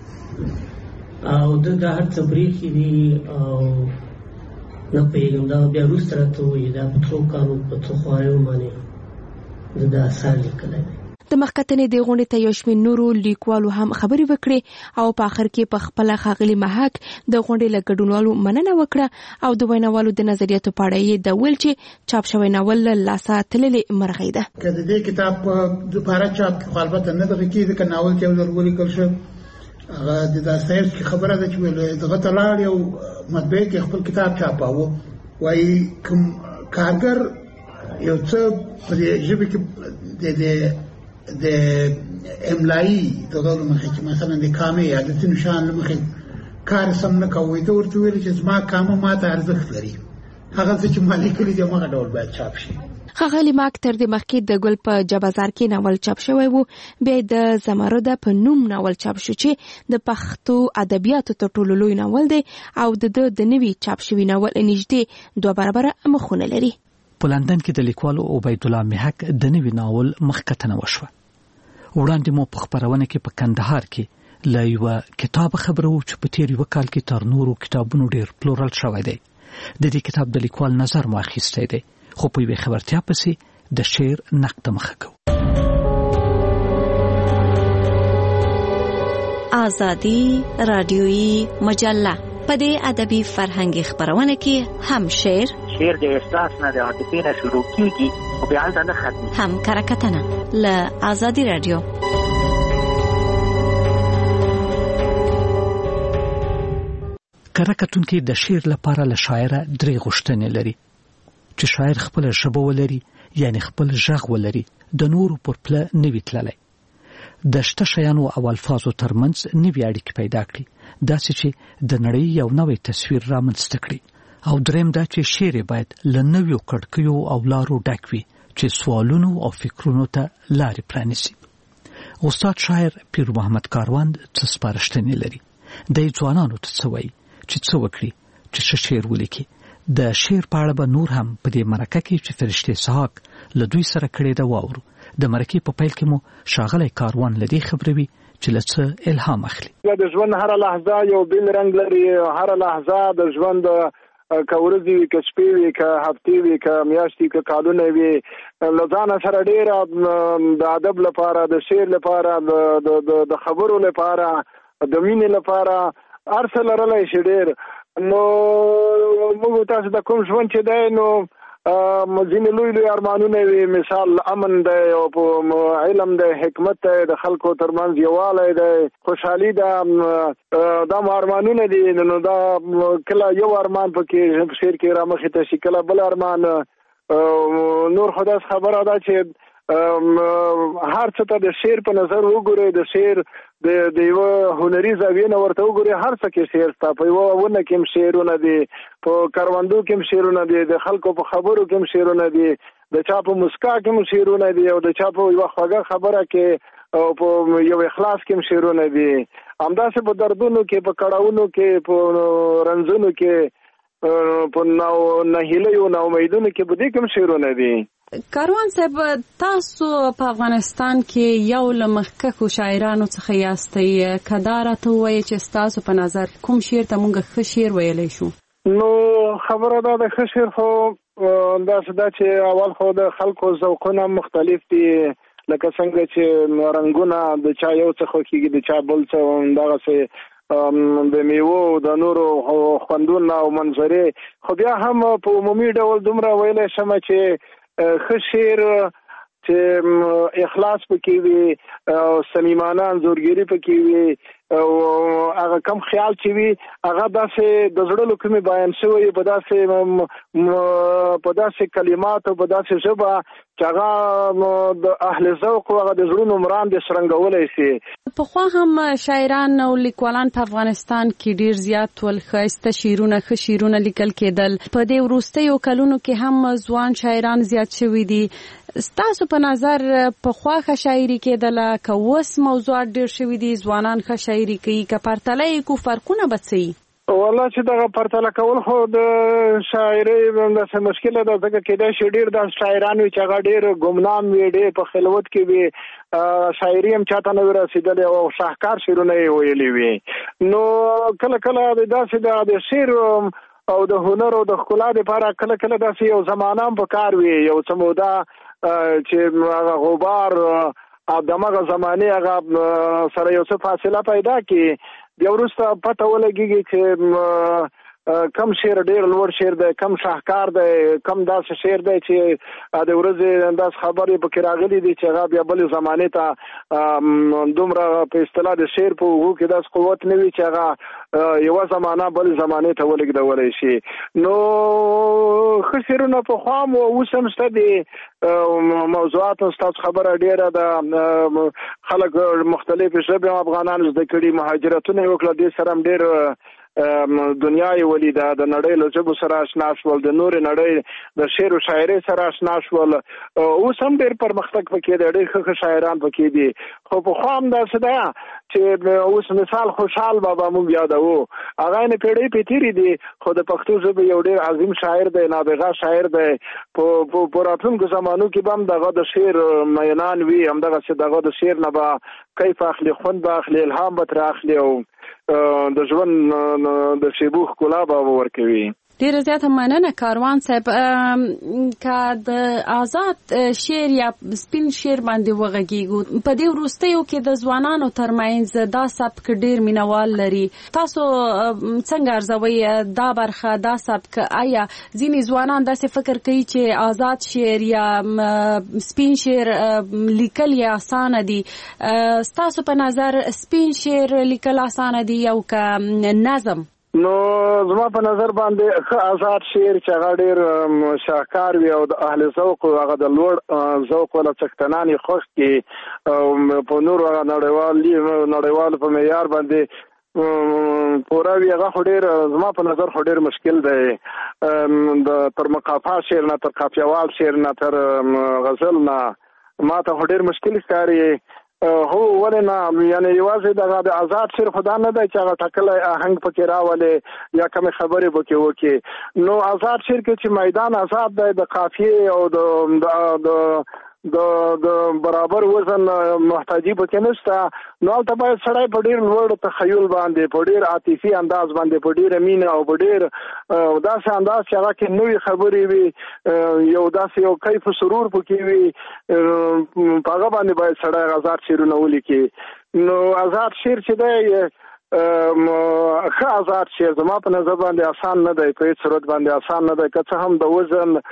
Speaker 24: مخې او ده دا هر څه برېښي دي او نه پوهېږم دا بیا وروسته راته ووایي دا په څو کالو په څو خواریو باندې ده دا اثر لیکلی دی.
Speaker 1: د مخکتنې د غونډې ته یو شمېر نورو لیکوالو هم خبرې وکړې او په آخر کې په خپله ښاغلي محق د غونډې له ګډونوالو مننه وکړه او د ویناوالو د نظریاتو په اړه یې دا ویل چې چاپ شوی ناول له لاسه تللې مرغۍ ده.
Speaker 25: که د دې کتاب په دوباره چاپ کې خو البته نه دغه کېږي که ناول کې یو ځل ولیکل شو هغه د داستایفسکي خبره ده چې دغه ته لاړ یو مطبعې کې خپل کتاب چاپاوه وایي کوم کارګر یو څه په دې ژبې کې د د املایي دغه مخې چې مثلا د کامې یا د تنو شان مخې کار سم نه کوي ته ورته ویل چې زما کامه ماته ارزښت لري هغه څه چې ما لیکلي دي هماغه ډول باید چاپ شي.
Speaker 1: ښاغلي محق تر دې مخکې د ګل په جبازار کې ناول چاپ شوی و. بیا د زمرده په نوم ناول چاپ شو چې د پښتو ادبیاتو تر ټولو لوی ناول دی او د ده د نوي چاپ شوي ناول نږدې دوه برابره مخونه لري.
Speaker 17: په لندن کې د لیکوالو عبید الله محق د نوي ناول مخکتنه وشوه. وړاندې مو په خپرونه کې په کندهار کې له یوه کتاب خبرو چې په تیر یو کال کې تر نورو کتابونو ډیر پلورل شوی دی. د دې کتاب د لیکوال نظر مو اخیستی دی خو په یوې خبرتیا پسې د شعر نقد ته مخه کوو.
Speaker 26: آزادي رادیویي مجله په دې ادبي فرهنګي خبرونه کې هم شعر
Speaker 27: شعر د احساس نه د عاطفې نه شروع کیږي او بیا هلته نه ختمي
Speaker 26: هم کرکټنه له آزادي رادیو.
Speaker 17: کره کتونکي د شعر لپاره له شاعره درې غوښتنې لري چې شاعر خپل ژبه ولري، یعنی خپل ژغ ولري، د نورو پر پله نه وي تللی، د شته شیانو او الفاظو ترمنځ نوي اړیکې پیدا کړي، داسې چې د نړۍ یو نوی تصویر رامنځته کړي. او دریم دا چې شعر باید له نویو کړکیو او لارو ډک وي چې سوالونو او فکرونو ته لارې پرانیسي. استاد شاعر پیر محمد کاروان څه سپارښتنې لري؟ د ځوانانو ته څه وایي چې څه وکړي چې ښه شعر ولیکي؟ د شعر په اړه به نور هم په دې مرکه کې چې فرشتې سحاق له دوی سره کړې ده واورو. د مرکې په پیل کې مو ښاغلی کاروان له دې خبروي چې له څه الهام اخلي.
Speaker 19: د ژوند هره لحظه یو بل رنګ لري، هره لحظه د ژوند که ورځې وي، که شپې وي، که هفتې وي، که میاشتې، که کالونه وي، له ځانه سره ډېره د ادب لپاره، د شعر لپاره، د خبرو لپاره، د مینې لپاره هر څه لرلی شي ډېر. نو موږ تاسو د کوم ژوند چې دی نو ځینې لوی لوی ارمانونه وي، مثال امن دی او علم دی، حکمت دی، د خلکو ترمنځ یووالی دی، خوشحالي ده، دا مو ارمانونه دي. نو دا کله یو ارمان پکې په شعر کې رامخې ته شي، کله بل ارمان. نور خو داسې خبره ده چې هر څه ته د شعر په نظر وګورئ، د شعر د یوه هنري زاویې نه ورته وګورئ، هر څه کې شعر شته. په یوه ونه کې هم شعرونه دي، په کروندو کې هم شعرونه دي، د خلکو په خبرو کې هم شعرونه دي، د چا په مسکا کې هم شعرونه دي، او د چا په یوه خوږه خبره کې او په یو اخلاص کې هم شعرونه دي. همداسې په دردونو کې، په کړاوونو کې، په رنځونو کې، په ناهیلیو ناامیدونو کې، په دې کې هم شعرونه دي.
Speaker 2: کاروان صاحب، تاسو په افغانستان کې یو له مخکښو شاعرانو څخه یاستئ، که دا راته ووایئ چې ستاسو په نظر کوم شعر ته موږ ښه شعر ویلی شو؟
Speaker 19: نو خبره دا د ښه شعر خو داسې ده چې اول خو د خلکو ذوقونه مختلف دي، لکه څنګه چې رنګونه د چا یو څه خوښېږي، د چا بل څه، همدغسې د میوو د نورو خوندونه او منظرې. خو بیا هم په عمومي ډول دومره ویلی شمه چې ښه شعر چې اخلاص پکې وي، صمیمانه انځورګري پکې وي، او هغه کم خیال چې وي هغه داسې د زړه له کومې بیان شوی په داسې په داسې کلماتو، په داسې ژبه چې هغه د اهل ذوق هغه د زړونو مراندې شرنګولی شي.
Speaker 2: پخوا هم شاعران او لیکوالان په افغانستان کې ډیر زیات ول، ښایسته شعرونه، ښه شعرونه لیکل کېدل. په دې وروستیو کلونو کې هم ځوان شاعران زیات شوي دي. ستاسو په نظر پخوا ښه شاعري کېدله، که اوس موضوعات ډیر شوي دي، ځوانان ښه شاعري کوي، که پرتله یې کو فرقونه به څه وي؟
Speaker 19: والله چې دغه پرتله کول خو د شاعرۍ داسې مشکله ده، ځکه کېدای شي ډېر داسې شاعران وي چې هغه ډېر ګمنام وي، ډېر په خلوت کې وي، شاعري هم چاته نه وي رسېدلې او شاهکار شعرونه یې ویلي وي. نو کله کله داسې د شعر او د هنر او د ښکلا دپاره کله کله داسې یو زمانه هم په کار وي، یو څه موده چې هغه غبار دمغه زمانې هغه سره یو څه فاصله پیدا کړي، بیا وروسته پته ولګېږي چې کم شعر ډېر لوړ شعر دی، کم شاهکار دی، کم داسې شعر دی چې د ورځې داسې خبرې پکې راغلي دي چې هغه بیا بلې زمانې ته دومره په اصطلاح د شعر په اوږو کې داسې قوت نه وي چې هغه یوه زمانه بلې زمانې ته ولېږدولی شي. نو ښه شعرونه پخوا هم اوس هم شته دي، موضوعات ستاسو خبره ډېره ده، خلک مختلفې ژبې هم افغانان زده کړي، مهاجرتونه یې وکړه، دې سره هم ډېر دنیا یې ولیده، د نړۍ له ژبو سره اشنا شول، د نورې نړۍ د شعر و شاعرۍ سره اشنا شول. اوس هم ډېر پرمختګ پکې دی، ډېر ښه ښه شاعران پکې دي. خو پخوا هم داسې ده چې اوس مثال خوشحال بابا موږ یادوو، هغه یې پیړۍ پې تېرې دي، خو د پښتو ژبې یو ډېر عظیم شاعر دی، نابغه شاعر دی. په راتلونکو زمانو کې به هم دغه د شعر مینان وي، همدغسې دغه د شعر نه به کیف اخلي، خوند به اخلي، الهام به ترې اخلي، او د ژوند د شیبو ښکلا به ورکوي.
Speaker 2: ډیره زیاته مننه کاروان صاحب. که د آزاد شعر یا سپین شعر باندې وغږیږو، په دې وروستیو کې د ځوانانو ترمنځ دا سبک ډیر مینوال لري، تاسو څنګه ارزوئ دا برخه، دا سبک؟ آیا ځینې ځوانان داسې فکر کوي چې آزاد شعر یا سپین شعر لیکل یې اسانه دي؟ ستاسو په نظر سپین شعر لیکل اسانه دي یا که نظم؟
Speaker 19: نو زما په نظر باندې ښه آزاد شعر چې هغه ډېر شاهکار وي او د اهل ذوق هغه د لوړ ذوق ولا څښتنان یې خوښ کړي په نور هغه نړیوال نړیوال په معیار باندې پوره وي هغه خو ډېر زما په نظر خو ډېر مشکل دی د تر مقافا شعر نه تر قافیه‌وال شعر نه تر غزل نه ما ته خو ډېر مشکل ښکاري هو ولې نه یعنی یوازې دغه د آزاد شعر خدا نه دی چې هغه ټاکلی آهنګ پکې راولې یا کومې خبرې پکې وکړي نو آزاد شعر کې چې میدان آزاد دی د قافیې او د د د د برابر وزن محتاجی پکې نشته نو هلته باید سړی په ډېر لوړ تخیل باندې په ډېر عاطفي انداز باندې په ډېره مینه او په ډېر داسې انداز چې هغه کې نوې خبرې وي یو داسې یو کیف و سرور پکې وي په هغه باندې باید سړی آزاد شعرونه ولیکي نو آزاد شعر چې دی ښه آزاد شعر زما په نظر باندې آسان نه دی په هېڅ صورت باندې آسان نه دی که څه هم د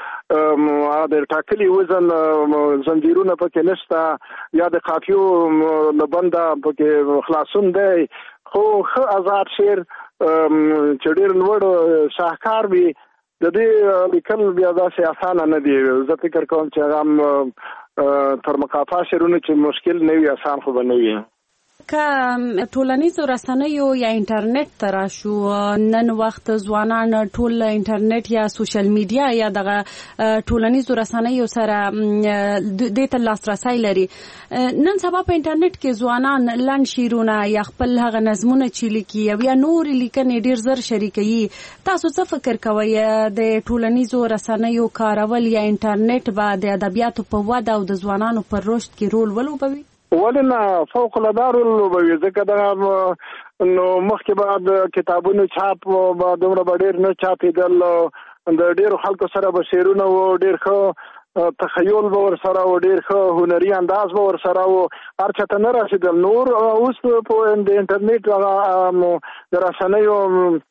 Speaker 19: وزن د ټاکلي وزن زنجیرونه پکې نشته یا د قافیو له بنده پکې خلاصون دی خو ښه آزاد شعر چې ډېر لوړ شاهکار وي د دې لیکل بیا داسې اسانه نه دي زه فکر کوم چې هغه هم تر مقافا شعرونه چې مشکل نه وي آسان خو به نه وي
Speaker 2: که ټولنیزو رسنیو یا انټرنیټ ته راشو نن وخت ځوانان ټول انټرنیټ یا سوشل میډیا یا دغه ټولنیزو رسنیو سره دې ته لاسرسی لري نن سبا په انټرنیټ کې ځوانان لنډ شعرونه یا خپل هغه نظمونه چې لیکي یا نور لیکنې ډېر زر شریکوي تاسو څه فکر کوئ د ټولنیزو رسنیو کارول یا انټرنیټ به د ادبیاتو په وده او د ځوانانو پر رشد کې رول ولوبوي
Speaker 19: ولې نه فوق العاده رول لوبوي ځکه دغه نو مخکې به د کتابونو چاپ به دومره به ډېر نه چاپېدل د ډېرو خلکو سره به شعرونه و ډېر ښه تخیل به ورسره و ډېر ښه هنري انداز به ورسره و هر چا ته نه رسېدل نور اوس په د انټرنیټ هغه د رسنیو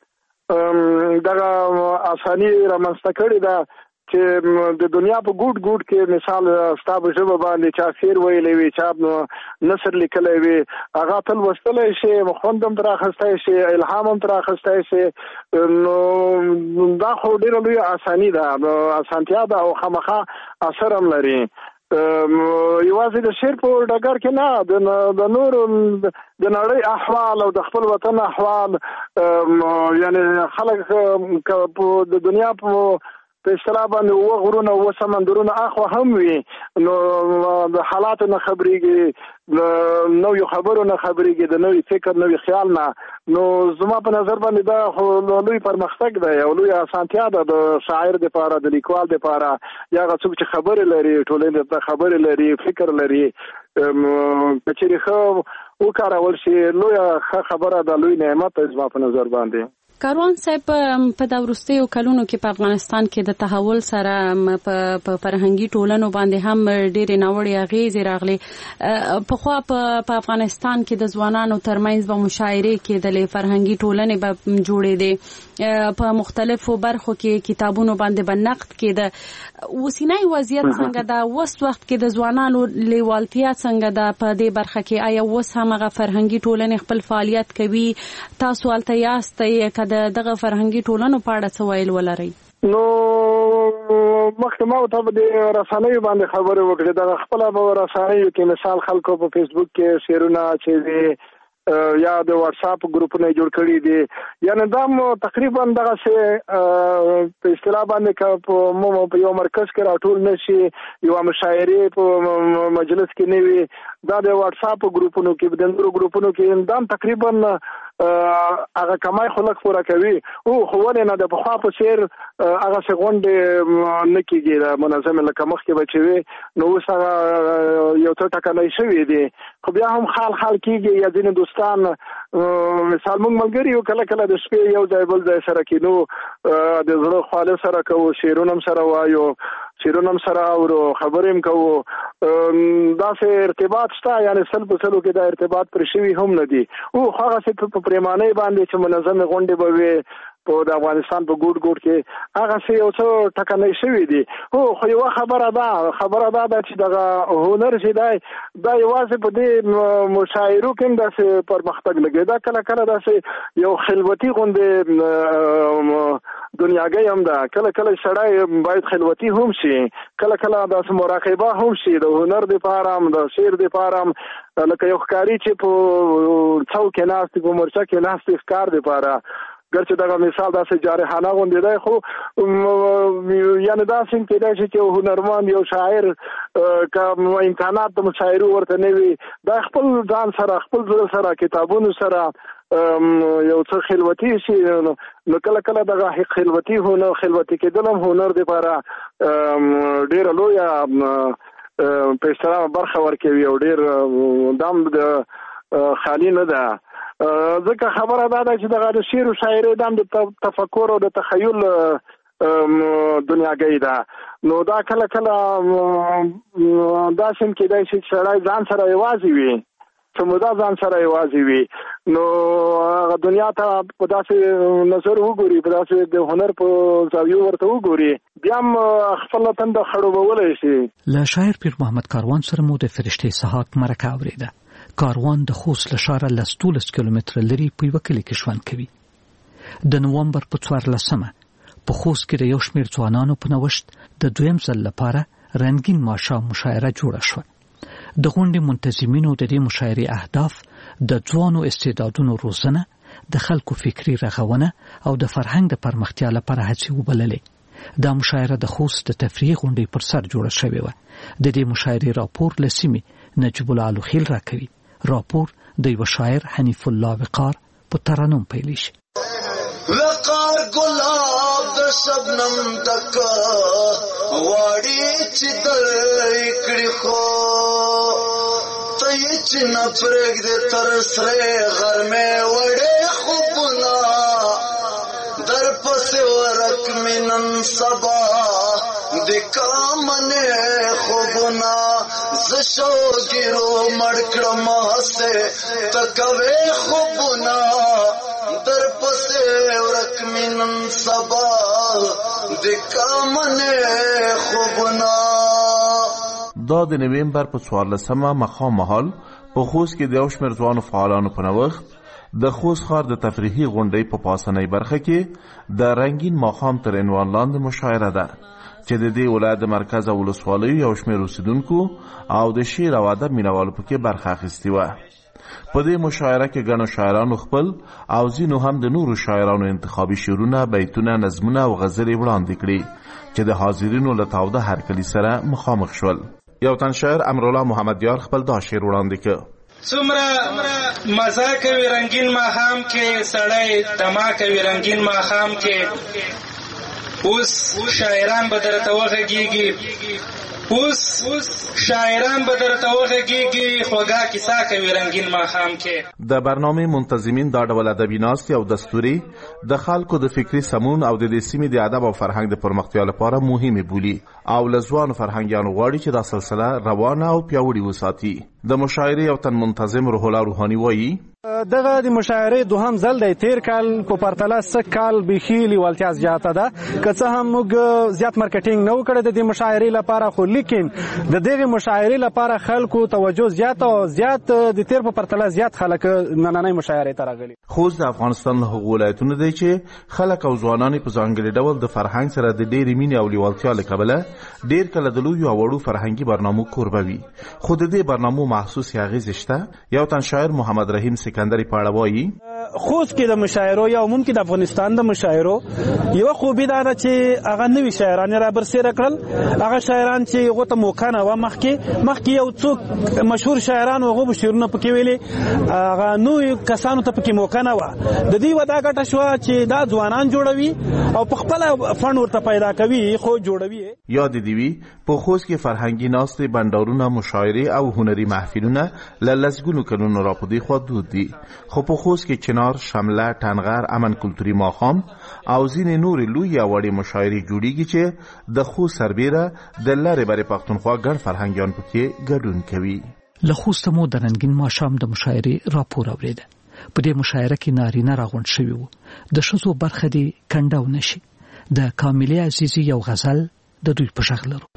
Speaker 19: دغه اساني رامنځته کړې ده چې د دنیا په ګوټ ګوټ کې مثال ستا په ژبه باندې چا شعر ویلی وي چا نثر لیکلی وي هغه ته لوستلی شي خوند هم ترې اخیستی شي الهام هم ترې اخیستی شي نو دا خو ډېره لویه اساني ده اسانتیا ده او خامخا اثر هم لري یوازې د شعر په ډګر کې نه د نورو د نړۍ احوال او د خپل وطن احوال یعنی خلک د دنیا په په اصطلاح باندې اوه غرونه اوه سمندرونه اخوا هم وي نو د حالاتو نه خبرېږي د نویو خبرو نه خبرېږي د نوي فکر نوي خیال نه نو زما په نظر باندې دا خو لوی پرمختګ دی او لوی اسانتیا ده د شاعر دپاره د لیکوال دپاره یا هغه څوک چې خبرې لري ټولنې ته خبرې لري فکر لري که چېرې ښه وکارول شي لویه ښه خبره ده لوی نعمت دی زما په نظر باندې
Speaker 2: کاروان صاحب په د وروستیو کلونو کې په افغانستان کې د تحول سره په فرهنګي ټولنو باندې هم ډېرې ناوړې اغېزې راغلې پخوا په افغانستان کې د ځوانانو ترمنځ به مشاعرې کېدلې فرهنګي ټولنې به جوړېدې په مختلفو برخو کې کتابونو باندې به نقد کېده اوسنی وضعیت څنګه ده اوس وخت کې د ځوانانو لیوالتیا څنګه ده په دې برخه کې آیا اوس همغه فرهنګي ټولنې خپل فعالیت کوي تاسو هلته یاستئ د دغه فرهنګي ټولنو په اړه څه ویل ولرئ
Speaker 19: نو مخکې ما ورته د رسنیو باندې خبرې وکړې دغه خپله به رسنیو کې مثال خلکو په فیسبوک کې شعرونه چې دي یا د واتساپ ګروپونه جوړ کړي دي یعنې دا مو تقریبا دغسې په اصطلاح باندې که په یو مرکز کې راټول نه شي یوه مشاعرې په مجلس کې نه وي دا د واتساپ ګروپونو کې د نورو ګروپونو کې دا تقریبا هغه کمای خو لږ پوره کوي او خو ولې نه د پخوا په څېر هغسې غونډې نه کېږي د منظمې لکه مخکې به چې وي نو اوس هغه یو څه ټکنی شوي دي خو بیا هم خال خال کېږي یا ځینې دوستان مثال موږ ملګري یو کله کله د شپې یو ځای بل ځای سره کینو د زړه خواله سره کوو شعرونه هم سره وایو شعرونه هم سره اورو خبرې هم کوو داسې ارتباط شته یعنې سل په سلو کې دا ارتباط پرې شوي هم نه دي او خو هغسې په پرېمانۍ باندې چې منظمې غونډې به وي په د افغانستان په ګوټ ګوټ کې هغه څه یو څه ټکنۍ شوي دي. هو خو یوه خبره ده خبره دا ده چې دغه هنر چې دی دا یوازې په دې مشاعرو کې هم داسې پرمختګ لګي. دا کله کله داسې یو خلوتي غوندې دنیاګۍ هم ده. کله کله سړی باید خلوتي هم شي، کله کله داسې مراقبه هم شي د هنر دپاره هم د شعر دپاره هم، لکه یو ښکاري چې په څوک کې ناست دی، په مورچه کې ناست دی ښکار دپاره، ګرچې دغه مثال داسې جارحانه غوندې دی، خو یعنې داسې هم کېدای شي چې یو هنرمند یو شاعر که امکانات د مشاعرو ورته نه وي، دا خپل ځان سره خپل زړه سره کتابونو سره یو څه خلوتي شي، نو کله کله دغه خلوتي هنر خلوتي کېدل هم هنر دپاره ډېره لویه په احترام برخه ورکوي او ډېر دام د خالي نه ده. ځکه خبره دا ده چې دغه د شعر او شاعرۍ دام د تفکر او د تخیل دنیاګۍ ده. نو دا کله کله داسې هم کېدای شي چې سړی ځان سره یوازې وي، څه موده ځان سره یوازې وي، نو هغه دنیا ته په داسې نظر وګوري، په داسې د هنر په زاویو ورته وګوري، بیا هم خپله تنده خړوبولی شي.
Speaker 17: له شاعر پیر محمد کاروان سره مو د فرشتې سحاق مرکه اورېده. کاروان د خوست له ښاره لس دولس کیلومتره لرې په یوه کلي کې ژوند کوي. د نومبر په څوارلسمه په خوست کې د یو شمېر ځوانانو په نوښت د دویم ځل لپاره رنګین ماښام مشاعره جوړه شوه. د غونډې منتظمینو د دې مشاعرې اهداف د ځوانو استعدادونو روزنه، د خلکو فکري رغونه او د فرهنګ د پرمختیا لپاره هڅې وبللې. دا مشاعره د خوست د تفریح غونډې پر سر جوړه شوې وه. د دې مشاعرې راپور له سیمې نجیب الله الوخیل راکوي. راپور د یو شاعر حنیف الله وقار په ترانوم پیل شي.
Speaker 3: وقار ګلاب د شبنم تک واړی چې دای کړي خو ته یې چې نه پرېږدې تر سرې غرمې وړې خوبونه در پسې ورک مې نن سبا د کامنې خوبونه زه شوګیرو مړ کړم هسې ته کوې خوبونه در پسې ورک مې نن سبا د کامنې خوبونه.
Speaker 4: دا د نومبر په څوارلسمه ماښام مهال په خوست کې د یو شمېر ځوانو فعالانو په نوښت د خوست ښار د تفریحي غونډۍ په پاسنۍ برخه کې د رنګین ماښام تر عنوان لاندې مشاعره ده چې د دې ولایت د مرکز او ولسوالیو یو شمېر اوسېدونکو او د شعر او ادب مینوالو پکې برخه اخیستې وه. په دې مشاعره کې ګڼو شاعرانو خپل او ځینو هم د نورو شاعرانو انتخابي شعرونه، بیتونه، نظمونه او غزلې وړاندې کړي چې د حاضرینو له تاوده هرکلي سره مخامخ شول. یو تن شاعر امرالله محمدیار خپل دا شعر وړاندې کړ.
Speaker 7: څومره مزه کوي رنگین ماښام کې سړی دما کوي رنگین ماښام کې، اوس شاعران به درته وغږیږي، اوس شاعران به درته وغږیږي، خوږه کیسه کوي رنگین ماښام کې.
Speaker 4: د برنامه منتظمین دا ډول ادبي ناستې او دستوري د خلکو د فکري سمون او د دې سیمې د ادب او فرهنګ د پرمختیا لپاره مهمې بولي او له ځوانو فرهنګیانو غواړي چې دا سلسله روانه او پیاوړې وساتي. د مشاعرې یو تن منتظم روح الله روحاني وایي
Speaker 9: دغه د مشاعرې دوهم ځل دی. تیر کال په پرتله سږ کال بیخي لیوالتیا زیاته ده، که څه هم موږ زیات مارکیټینګ نه و کړی د دې مشاعرې لپاره، خو لیکن د دغې مشاعرې لپاره خلکو توجه زیاته او زیات د تیر په پرتله زیات خلک نننۍ مشاعرې ته راغلي.
Speaker 4: خوست د افغانستان له هغو ولایتونو دی چې خلک او ځوانان په ځانګړي ډول د فرهنګ سره د ډېرې مینې او لیوالتیا له کبله ډېر کله د لویو او وړو فرهنګي برنامو کوربه وي، خو د دې برنامو محسوسې اغېزې شته. یو تن شاعر محمد رحیم سکندري په اړه وایي
Speaker 9: خوست کې د مشاعرو یا عموم کې د افغانستان د مشاعرو یو خوبي دا ده چې هغه نوي شاعران را برسېره کړل. هغه شاعران چې هغو ته موقع نه وه مخکې مخکې یو څوک مشهور شاعران هغو به شعرونه پکې ویلې، هغه نوي کسانو ته پکې موقع نه وه. د دې وه دا ګټه شوه چې دا ځوانان جوړوي او په خپله فنډ ورته پیدا کوي خو جوړوي.
Speaker 4: یاد دې وي په خوست کې فرهنګي ناستې، بنډارونه، مشاعرې او هنري محفلونه له لسګونو کلونو را په دې خوا دود دي، خو په خوست کې چنار، شمله، ټنغر، امن کلتوري ماښام او ځینې نورې لویې او وړې مشاعرې جوړیږي چې د خوست سربیره د لرې برې پښتونخوا ګڼ فرهنګیان پکې ګډون کوي.
Speaker 17: له خوسته مو د رنګین ماښام د مشاعرې راپور اورېده. په دې مشاعره کې نارینه راغونډ شوي وو. د ښځو برخه دې کنډه ونه شي. د کاملې عزیزي یو غزل د دوی په غږ لرو.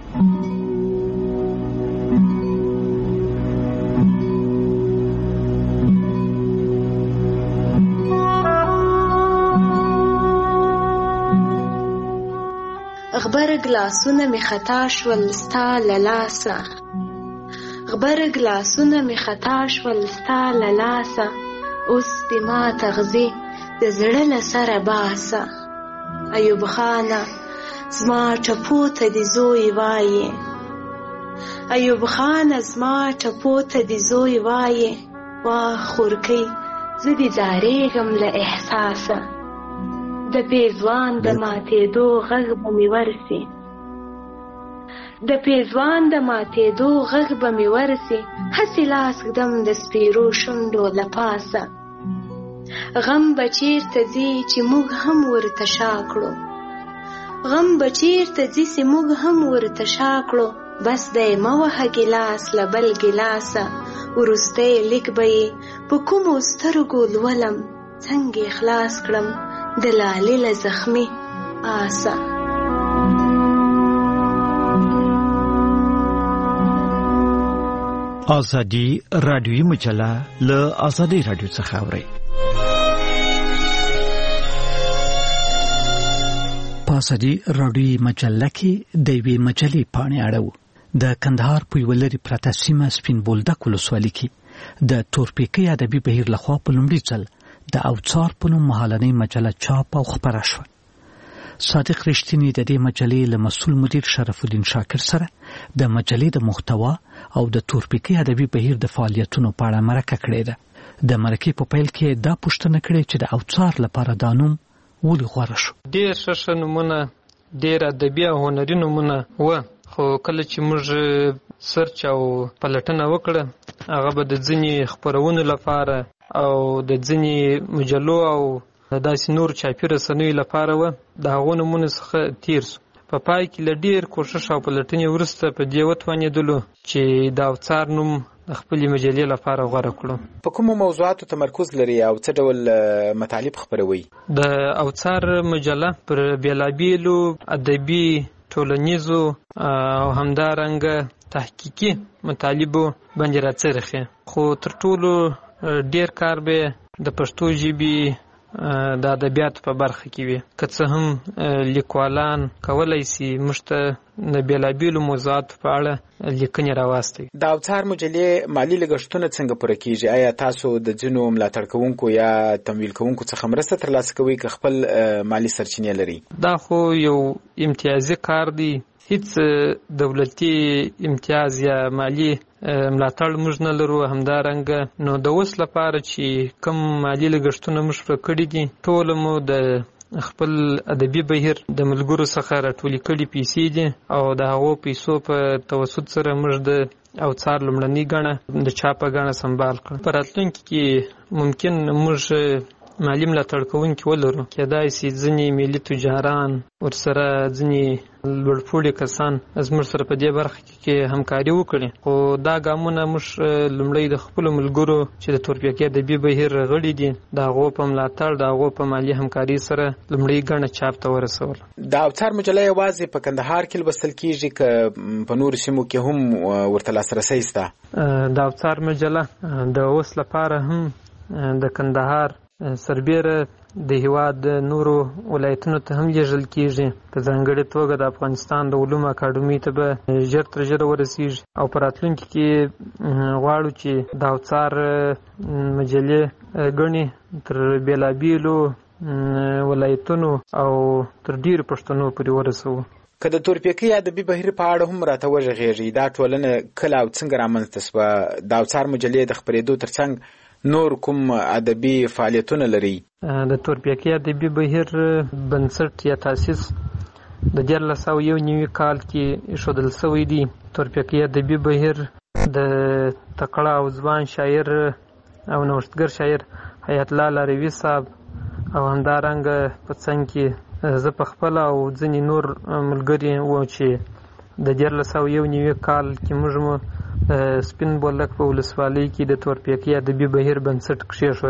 Speaker 20: غبر ګلاسونه می خطا شول ستا له لاسه، غبر ګلاسونه می خطا شول ستا له لاسه، اوس دې ما تغذي د زړه له سره باسه. ایوب خانه زما ټپو ته دې زوی وایې، ایوب خانه زما ټپو ته دې زوی وایې، واه خورکۍ زه دې ځارېږم له احساسه. د پیزوان د ماتېدو غږ به مې ورسي، د پیزوان د ماتېدو غږ به مې ورسي، هسې لاس ږدم د سپېرو شونډو له پاسه. غم به چېرته ځي چې موږ هم ورته شا کړو، غم به چېرته ځي چې موږ هم ورته شا کړو، بس دی مه وهه ګیلاس له بل ګیلاسه. وروستی لیک به یې په کومو سترګو لولم، څنګه خلاص کړم د لالې له زخمي آسه.
Speaker 10: ازادي رادیوي مجله له ازادي رادیو څخه اوري.
Speaker 17: په ازادي رادیوي مجله کې د یوې مجلې پاڼې اړو. د کندهار په یوه لرې پرته سیمه سپین بولدک ولسوالۍ کې د تورپیکۍ ادبي بهیر لخوا په لومړي ځل د اوڅار په نوم مهالنۍ مجله چاپ او خپره شوه. صادق رښتینی د دې مجلې له مسؤل مدیر شرف الدین شاکر سره د مجلې د محتوا او د تورپیکۍ ادبي بهیر د فعالیتونو په اړه مرکه کړې ده. د مرکې په پیل کې دا پوښتنه کړې چې د اوڅار لپاره دا نوم ولې غوره شو.
Speaker 23: ډېر ښه نومونه، ډېر ادبي او هنري نومونه وه، خو کله چې موږ سرچ او پلټنه وکړه، هغه به د ځینې خپرونو لپاره او د ځینې مجلو او داسې نور چاپي رسنیو لپاره وه. د هغو نومونو څخه تیر سو. په پای کې له ډېر کوښښ او پلټنې وروسته په دې وتوانېدلو چې د اوڅار نوم د خپلې مجلې لپاره غوره کړو.
Speaker 11: په کومو موضوعاتو تمرکز لري او څه ډول مطالب خپروي؟
Speaker 23: د اوڅار مجله پر بېلابېلو ادبي، ټولنیزو او همدارنګه تحقیقي مطالبو باندې راڅرخي، خو تر ټولو ډیر کار به د پښتو ژبې د ادبیاتو په برخه کې وي. که څه هم لیکوالان کولی سي موږ ته د بېلابېلو موضوعاتو په اړه لیکنې راواستوي.
Speaker 11: د اوڅار مجلې مالي لګښتونه څنګه پوره کیږي؟ آیا تاسو د ځینو ملاتړ کوونکو یا تمویل کوونکو څخه مرسته ترلاسه کوئ که خپل مالي سرچینې لري؟
Speaker 23: دا خو یو امتیازي کار دی. هیڅ دولتي امتیاز یا مالی ملاتړ موږ نه لرو. همدارنګه نو د اوس لپاره چې کم مالی لګښتونه موږ پوره کړي دي، ټول مو د خپل ادبي بهیر د ملګرو څخه راټولې کړي پیسې دي او د هغو پیسو په توسط سره موږ د اوڅار لومړنۍ ګڼه د چاپه ګڼه سنبال کړو. په راتلونکي کې ممکن موږ مالی ملاتړ کوونکي ولرو. کېدای سي ځینې ملي تجاران ورسره ځینې لوړپوړي کسان زموږ سره په دې برخه کې همکاري وکړي، خو دا ګامونه موږ لومړی د خپلو ملګرو چې د تورپیکۍ ادبي بهیر غړي دي د هغو په ملاتړ، د هغو په مالي همکاري سره لومړۍ ګڼه چاپ ته ورسول.
Speaker 11: د اوڅار مجله یوازې په کندهار کې لوستل کیږي که په نورو سیمو کې هم ورته لاسرسی شته؟
Speaker 23: د اوڅار مجله د اوس لپاره هم د کندهار سربیره د هیواد نورو ولایتونو ته هم لیږل کیږي. په ځانګړې توګه د افغانستان د علومو اکاډمۍ ته به ژر تر ژره ورسیږي او په راتلونکي کې غواړو چې د اوڅار مجلې ګڼې تر بېلابېلو ولایتونو او تر ډېرو پښتنو پورې ورسوو.
Speaker 11: که د تورپیکۍ ادبي بهیر په اړه هم راته وغږېږئ، دا ټولنه کله او څنګه رامنځته شوه؟ د اوڅار مجلې د خپرېدو ترڅنګ نور کوم ادبي فعالیتونه لري؟
Speaker 23: د تورپیکۍ ادبي بهیر بنسټ یا تاسیس د دیارلس سوه یو نوي کال کې ایښودل شوی دی. تورپیکۍ ادبي بهیر د تکړه او ځوان شاعر او نوښتګر شاعر حیات الله لاروي صاحب او همدارنګه په څنګ کې زه په خپله او ځینې نور ملګري وو چې د دیارلس سوه یو نوي کال کې موږ مو سپین بولدک په ولسوالۍ کې د تورپیکۍ ادبي بهیر بنسټ کېښودی.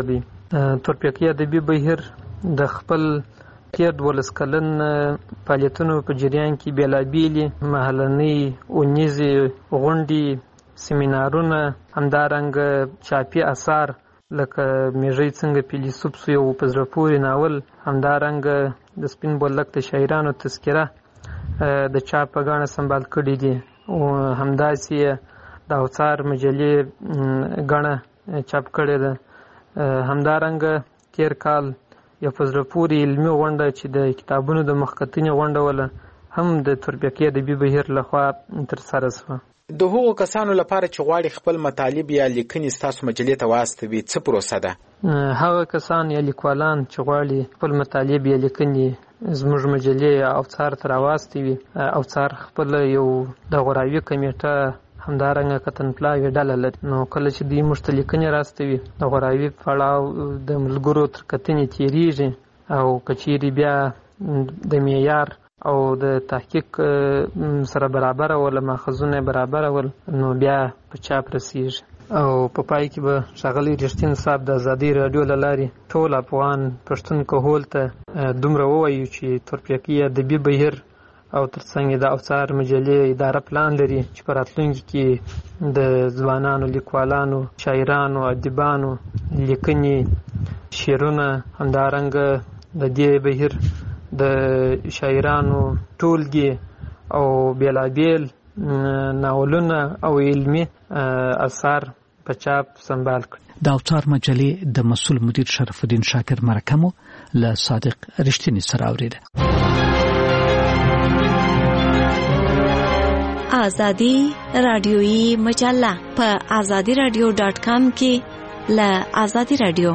Speaker 23: تورپیکی ادبي بهیر د خپل تیر دولس کلن فعالیتونو په جریان کې بېلابېلې محلنۍ اونیزې غونډې سیمینارونه همدارنګه چاپي اثار لکه میږی څنګه فیلسوف سو یو په زړه پورې ناول همدارنګه د سپین بولدک د شاعرانو تذکره د چاپ په ګاڼه سمبال کړي دي او همداسې د اوڅار مجلې ګاڼه چاپ کړې ده همدارنګه تیر کال یو په زړه پورې علمي غونډه چې د کتابونو د مخکتنې غونډه وله هم د تورپیکی ادبي بهیر لخوا ترسره شوه.
Speaker 11: د هغو کسانو لپاره چې غواړي خپل مطالب یا لیکنې ستاسو مجلې ته واستوي څه پروسه ده؟
Speaker 23: هغه کسان یا لیکوالان چې غواړي خپل مطالب یا لیکنې زموږ مجلې اوڅار ته راواستوي، اوڅار خپل یو د غوراوي کمیټه همدارنګه کتنپلاوي ډله لري. نو کله چې دوی موږ ته لیکنې راستوي د غوراوي پړاو د ملګرو تر کتنې تېرېږي او که چیرې بیا د معیار او د تحقیق سره برابر ول، ماخذونه برابر ول، نو بیا په چاپ رسیږي او په پای کې به ښاغلی رښتین صاحب د ازادۍ راډیو له لارې ټول افغان پښتون کهول ته دومره ووایو چې تورپیکی ادبي بهیر او ترڅنګ د اوڅار مجلې اداره پلان لري چې په راتلونکي کې د ځوانانو لیکوالانو، شاعرانو، ادیبانو لیکنې، شعرونه، همدارنګه د دې بهیر د شاعرانو ټولګي او بیلابیل ناولونه او علمي اثار په چاپ سمبال کړي.
Speaker 17: د اوڅار مجلې د مسؤل مدیر شرف الدین شاکر مرکمو له صادق رښتینی سره اوریده.
Speaker 26: آزادی رادیویی مجله په آزادی رادیو ډاٹ کام کې له آزادی رادیو.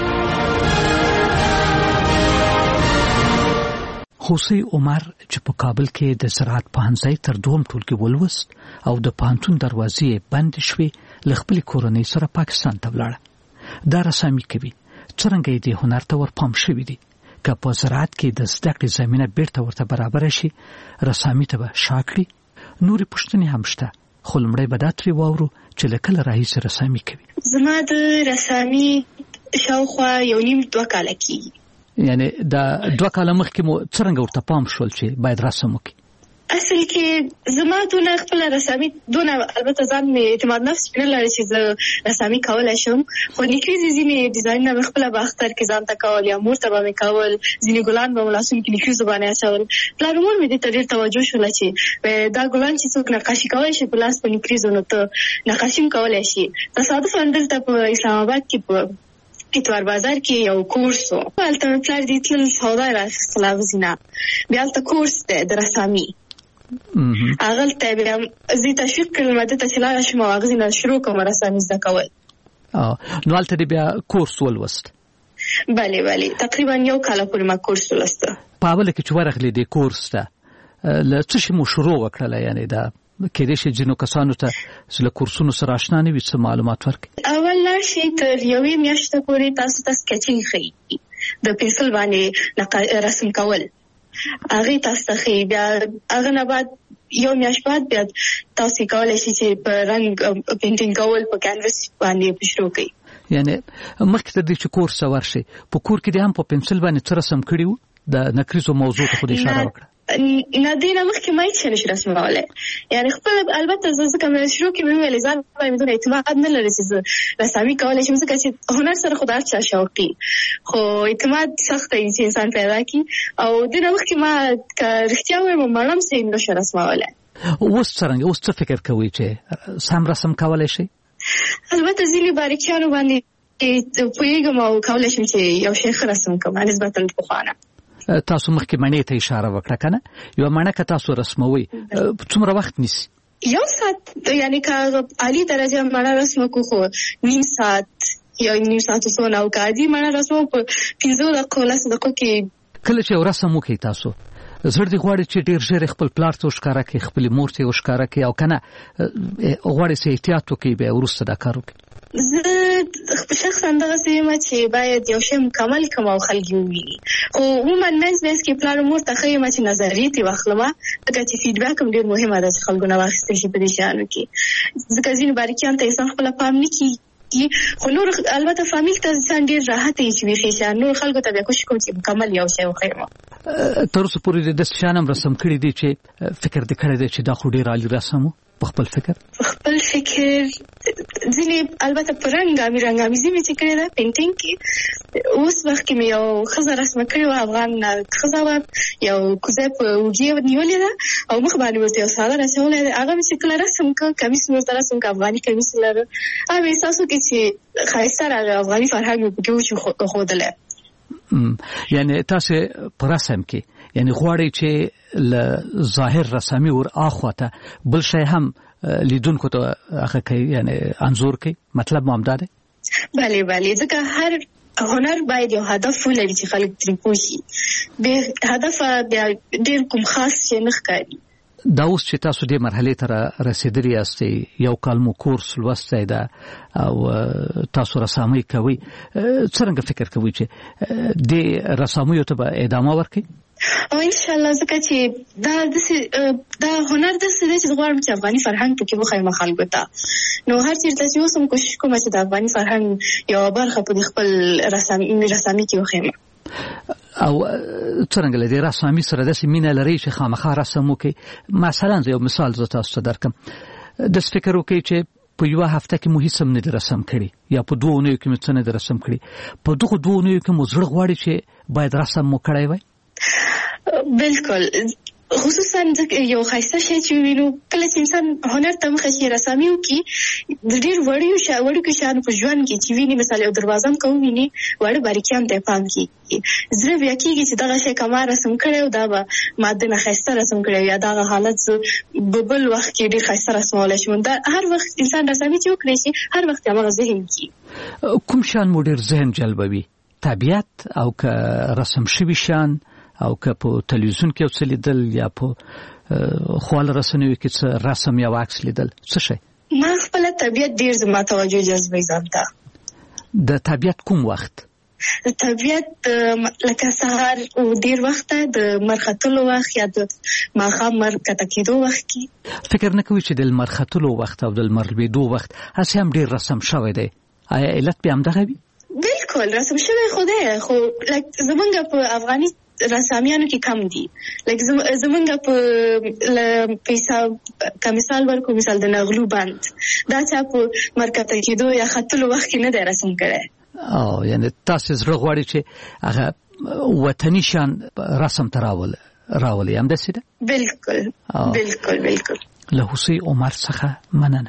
Speaker 17: خوسی عمر چې په کابل کې د زراعت پوهنځي تر دوم ټولګي ولوست او د پوهنتون دروازې بند شوې، له خپل کورنۍ سره پاکستان ته ولاړه. دا رسامي کوي. څرنګه یې د هنر ته ورپام شوی دی. که په زراعت کې د زده کړې زمینه بیرته ورته برابر شي، رسامي ته به شا کړي. نورې پوښتنې هم شته، خو لومړی به دا ترې واورو چې له کله راهیسې رسامي کوي.
Speaker 22: زما د رسامي شاوخوا یو نیم دوه کاله کېږي.
Speaker 17: یعنی دا دوه کاله مخکې مو څرنګه ورته پام شول چې باید رسم وکړي؟
Speaker 22: اصل کې زما دونه خپل رسامي دونه البته ځان مې اعتماد نفس نه لري چې زه رسامي کولای شم، خو نیکریزې ځینې ډیزاینونه مې خپله به اختر کې ځان ته کول یا مور ته به مې کول، ځینې ګلان به مې لاسونو کې نیکریزو باندې اچول. پلار مور مې دې ته ډېر توجه شوله چې دا ګلان چې څوک نقاشي کولی شي په لاس په نیکریزو، نو ته نقاشي هم کولی شي. تصادفاً دلته په اسلام آباد کې په اتوار بازار کې یو کورس و، هلته مې پلار دې تلل سودا یې راخیستله اغوزینه، بیا هلته کورس دی د رسامي. هغلته بیا زه تشویق کړم ده ته چې لاړه شم او هغه ځینه شروع کوم رسامي زده کول.
Speaker 17: نو هلته دې بیا کورس ولوست؟
Speaker 22: بلې بلې تقریبا یو کاله پورې ما کورس ولوسته.
Speaker 17: په اوله کې چې ورغلې دې کورس ته له څه شي مو شروع وکړله؟ یعنې دا کېدای شي ځینو کسانو ته له کورسونو سره اشنا نه وي، څه معلومات ورکړي؟
Speaker 22: اول لاړ شئ تر یوې میاشتې پورې تاسو ته سکیچینګ ښیي، د پنسل باندې رسم کول هغه تاسو ته ښیي. بیا هغه نه بعد یو میاشت بعد بیا تاسو کولی شئ چې په رنګ پینټینګ کول په کانوس باندې شروع کړئ.
Speaker 17: یعنی مخکې تر دې چې کورس ته ورشئ په کور کې دې هم په پنسل باندې څه رسم کړي وو؟ د نکریزو موضوع ته خو دې اشاره وکړه.
Speaker 22: نه دې نه مخکې ما هېڅ شی نشي رسمولی، یعنې خپل البته زه ځکه مې شروع کې مې وویلې ځان باندې مې دونه اعتماد نه لري چې زه رسامي کولی شم، ځکه چې هنر سره خو د هر چا شوق دی، خو اعتماد سخت دی چې انسان پیدا کړي. او دې نه مخکې ما که رښتیا ووایم مړه هم څه نه شم رسمولی.
Speaker 17: اوس څرنګه اوس څه فکر کوئ چې سم رسم کولی شئ؟
Speaker 22: البته ځینې باریکیانو باندې پوهېږم او کولی شم چې یو شی ښه رسم کړم نسبتا پخوانه.
Speaker 17: تاسو مخکې مڼې ته اشاره وکړه که نه؟ یوه مڼه که تاسو رسموئ څومره وخت نیسي؟
Speaker 22: یو ساعت، یعنی که عالی درجه مڼه رسم کو خو نیم ساعت یا نیم ساعت وسونه، او که عادي مڼه رسمو په پنځو دقیقو لسو دقیقو کې.
Speaker 17: کله چې یو رسم وکړئ تاسو زړه دې غواړي چې ډېر ژر خپل پلار ته وښکاره کړئ، خپلې مور ته یې وښکاره کړئ، او که نه غواړئ چې احتیاط وکړئ بیا وروسته دا کار وکړئ؟
Speaker 22: زه شخصا دغسې یم چې باید یو شی مکمل کړم او خلک یې وویني، خو عموما منځ منځ کې پلار او مور ته ښه یم چې نظریې ترې واخلمه، ځکه چې فیډبیک هم ډېر مهمه ده چې خلکو نه واخیستل شي په دې شیانو کې، ځکه ځینې باریکیانو ته انسان خپله پام نه کېږي کیږي خو نور البته فامیل ته ځان ډیر راحت یې چې ویخي شه نور خلکو ته بیا کوشش کوم چې مکمل یو شی وخیمه.
Speaker 17: تر اوسه پورې د شانم رسم کړی دی چې فکر دې کړی دی چې دا خو ډیر عالی رسم په خپل فکر
Speaker 22: خپل فکر ځینې البته پرنګامي رنګامي زمي چې کړی دا پینټینګ کې اوس وخت کې مې یو خزه رسم کړی و افغان خزه و یو کوزه په وګي نیولې ده او مخ باندې ورته یو ساده رسمونه ده هغه چې کله رسم ک کمیس ورته رسم ک افغاني کمیس لره هغه احساسو کې چې خایسته راغی افغاني فرهنګ په کې وشو خوده
Speaker 17: یعنی تاسو پر رسم کې یعنی غواړي چې ل ظاهر رسامي ور اخواته بل شي هم لیدونکو ته هغه کوي یعنی انزور کوي مطلب مو همدا دی.
Speaker 22: بله بله ځکه هر هنر باید یو هدف ولري چې خلک ترې پوه شي به هدف بیا ډېر کوم خاص شي نه ښکاري.
Speaker 17: دا اوس چې تاسو دې مرحلې ته رسیدلی یاستئ یو کال مو کورس لوستی ده او تاسو رسامي کوئ څرنګه فکر کوئ چې دې رسامیو ته به ادامه ورکړئ؟
Speaker 22: او ان شاء الله ځکه چې دا د دا هنر د څه چې غواړم چې افغاني فرهنګ پکې وښیم خلکو ته نو هر چیرته چې اوس هم کوشش کوم چې د افغاني فرهنګ یو برخه په خپل رسامي رسامي کې وښیم.
Speaker 17: او څنګه لدی رسامي سره د سیمینه لري چې خامخا رسمو کې مثلا یو مثال زه تاسو ته درکم د فکر وکي چې په یو هفته کې مو هیڅ هم نه رسم کړي یا په دوه اونیو کې مو څه نه رسم کړي په دغه دوه اونیو کې مو زړه غواړي چې باید رسم مو کړی وای.
Speaker 22: بالکل خصوصا یو خاصه شی چې وینو کله چې انسان هنر ته مخه شي رسامي وکي د ډیر وړیو شاوړو کې شان په ژوند کې چې ویني مثلا یو دروازه کوم ویني وړ باریکیان ته پام کیږي زړه بیا کیږي چې دغه شی کما رسم کړو دا به ماده نه خاصه رسم کړو یا دغه حالت په بل وخت کې ډیر خاصه رسمول شي دا هر وخت انسان رسامي چې وکړي شي هر وخت هغه ذهن کې
Speaker 17: کوم شان مو ډیر ذهن جلبوي طبيعت او که رسم شوی شان او که په تلویزیون کې څه لیدل یا په خپل رسنیو کې څه رسم یا عکس لیدل څه شي؟
Speaker 22: ما خپل طبيعت ډیر زما توجه جذبوي ځانته.
Speaker 17: د طبيعت کوم وخت؟
Speaker 22: د طبيعت لکه سهار او ډیر وخت د مرختلو وخت یا د ماښام مرکته کېدو وخت کې
Speaker 17: فکر نه کوي چې د مرختلو وخت او د مرلبېدو وخت هڅه هم ډیر رسم شوی دی آیا علت به هم دغه وي؟
Speaker 22: بالکل رسم شوی خو دی خو لکه زمونږ په افغاني رسامیانو کې کم دي لکه زمونږ په پیسا کمیسال ورکو مثال د نغلو بند دا چې په مرکته کېدو یا خطلو وخت کې نه دی رسم کړی
Speaker 17: او یعنی تاسو زړه غواړي چې هغه وطني شان رسم تراول راولي هم داسې ده؟
Speaker 22: بالکل بالکل بالکل
Speaker 17: له حسین عمر څخه مننه.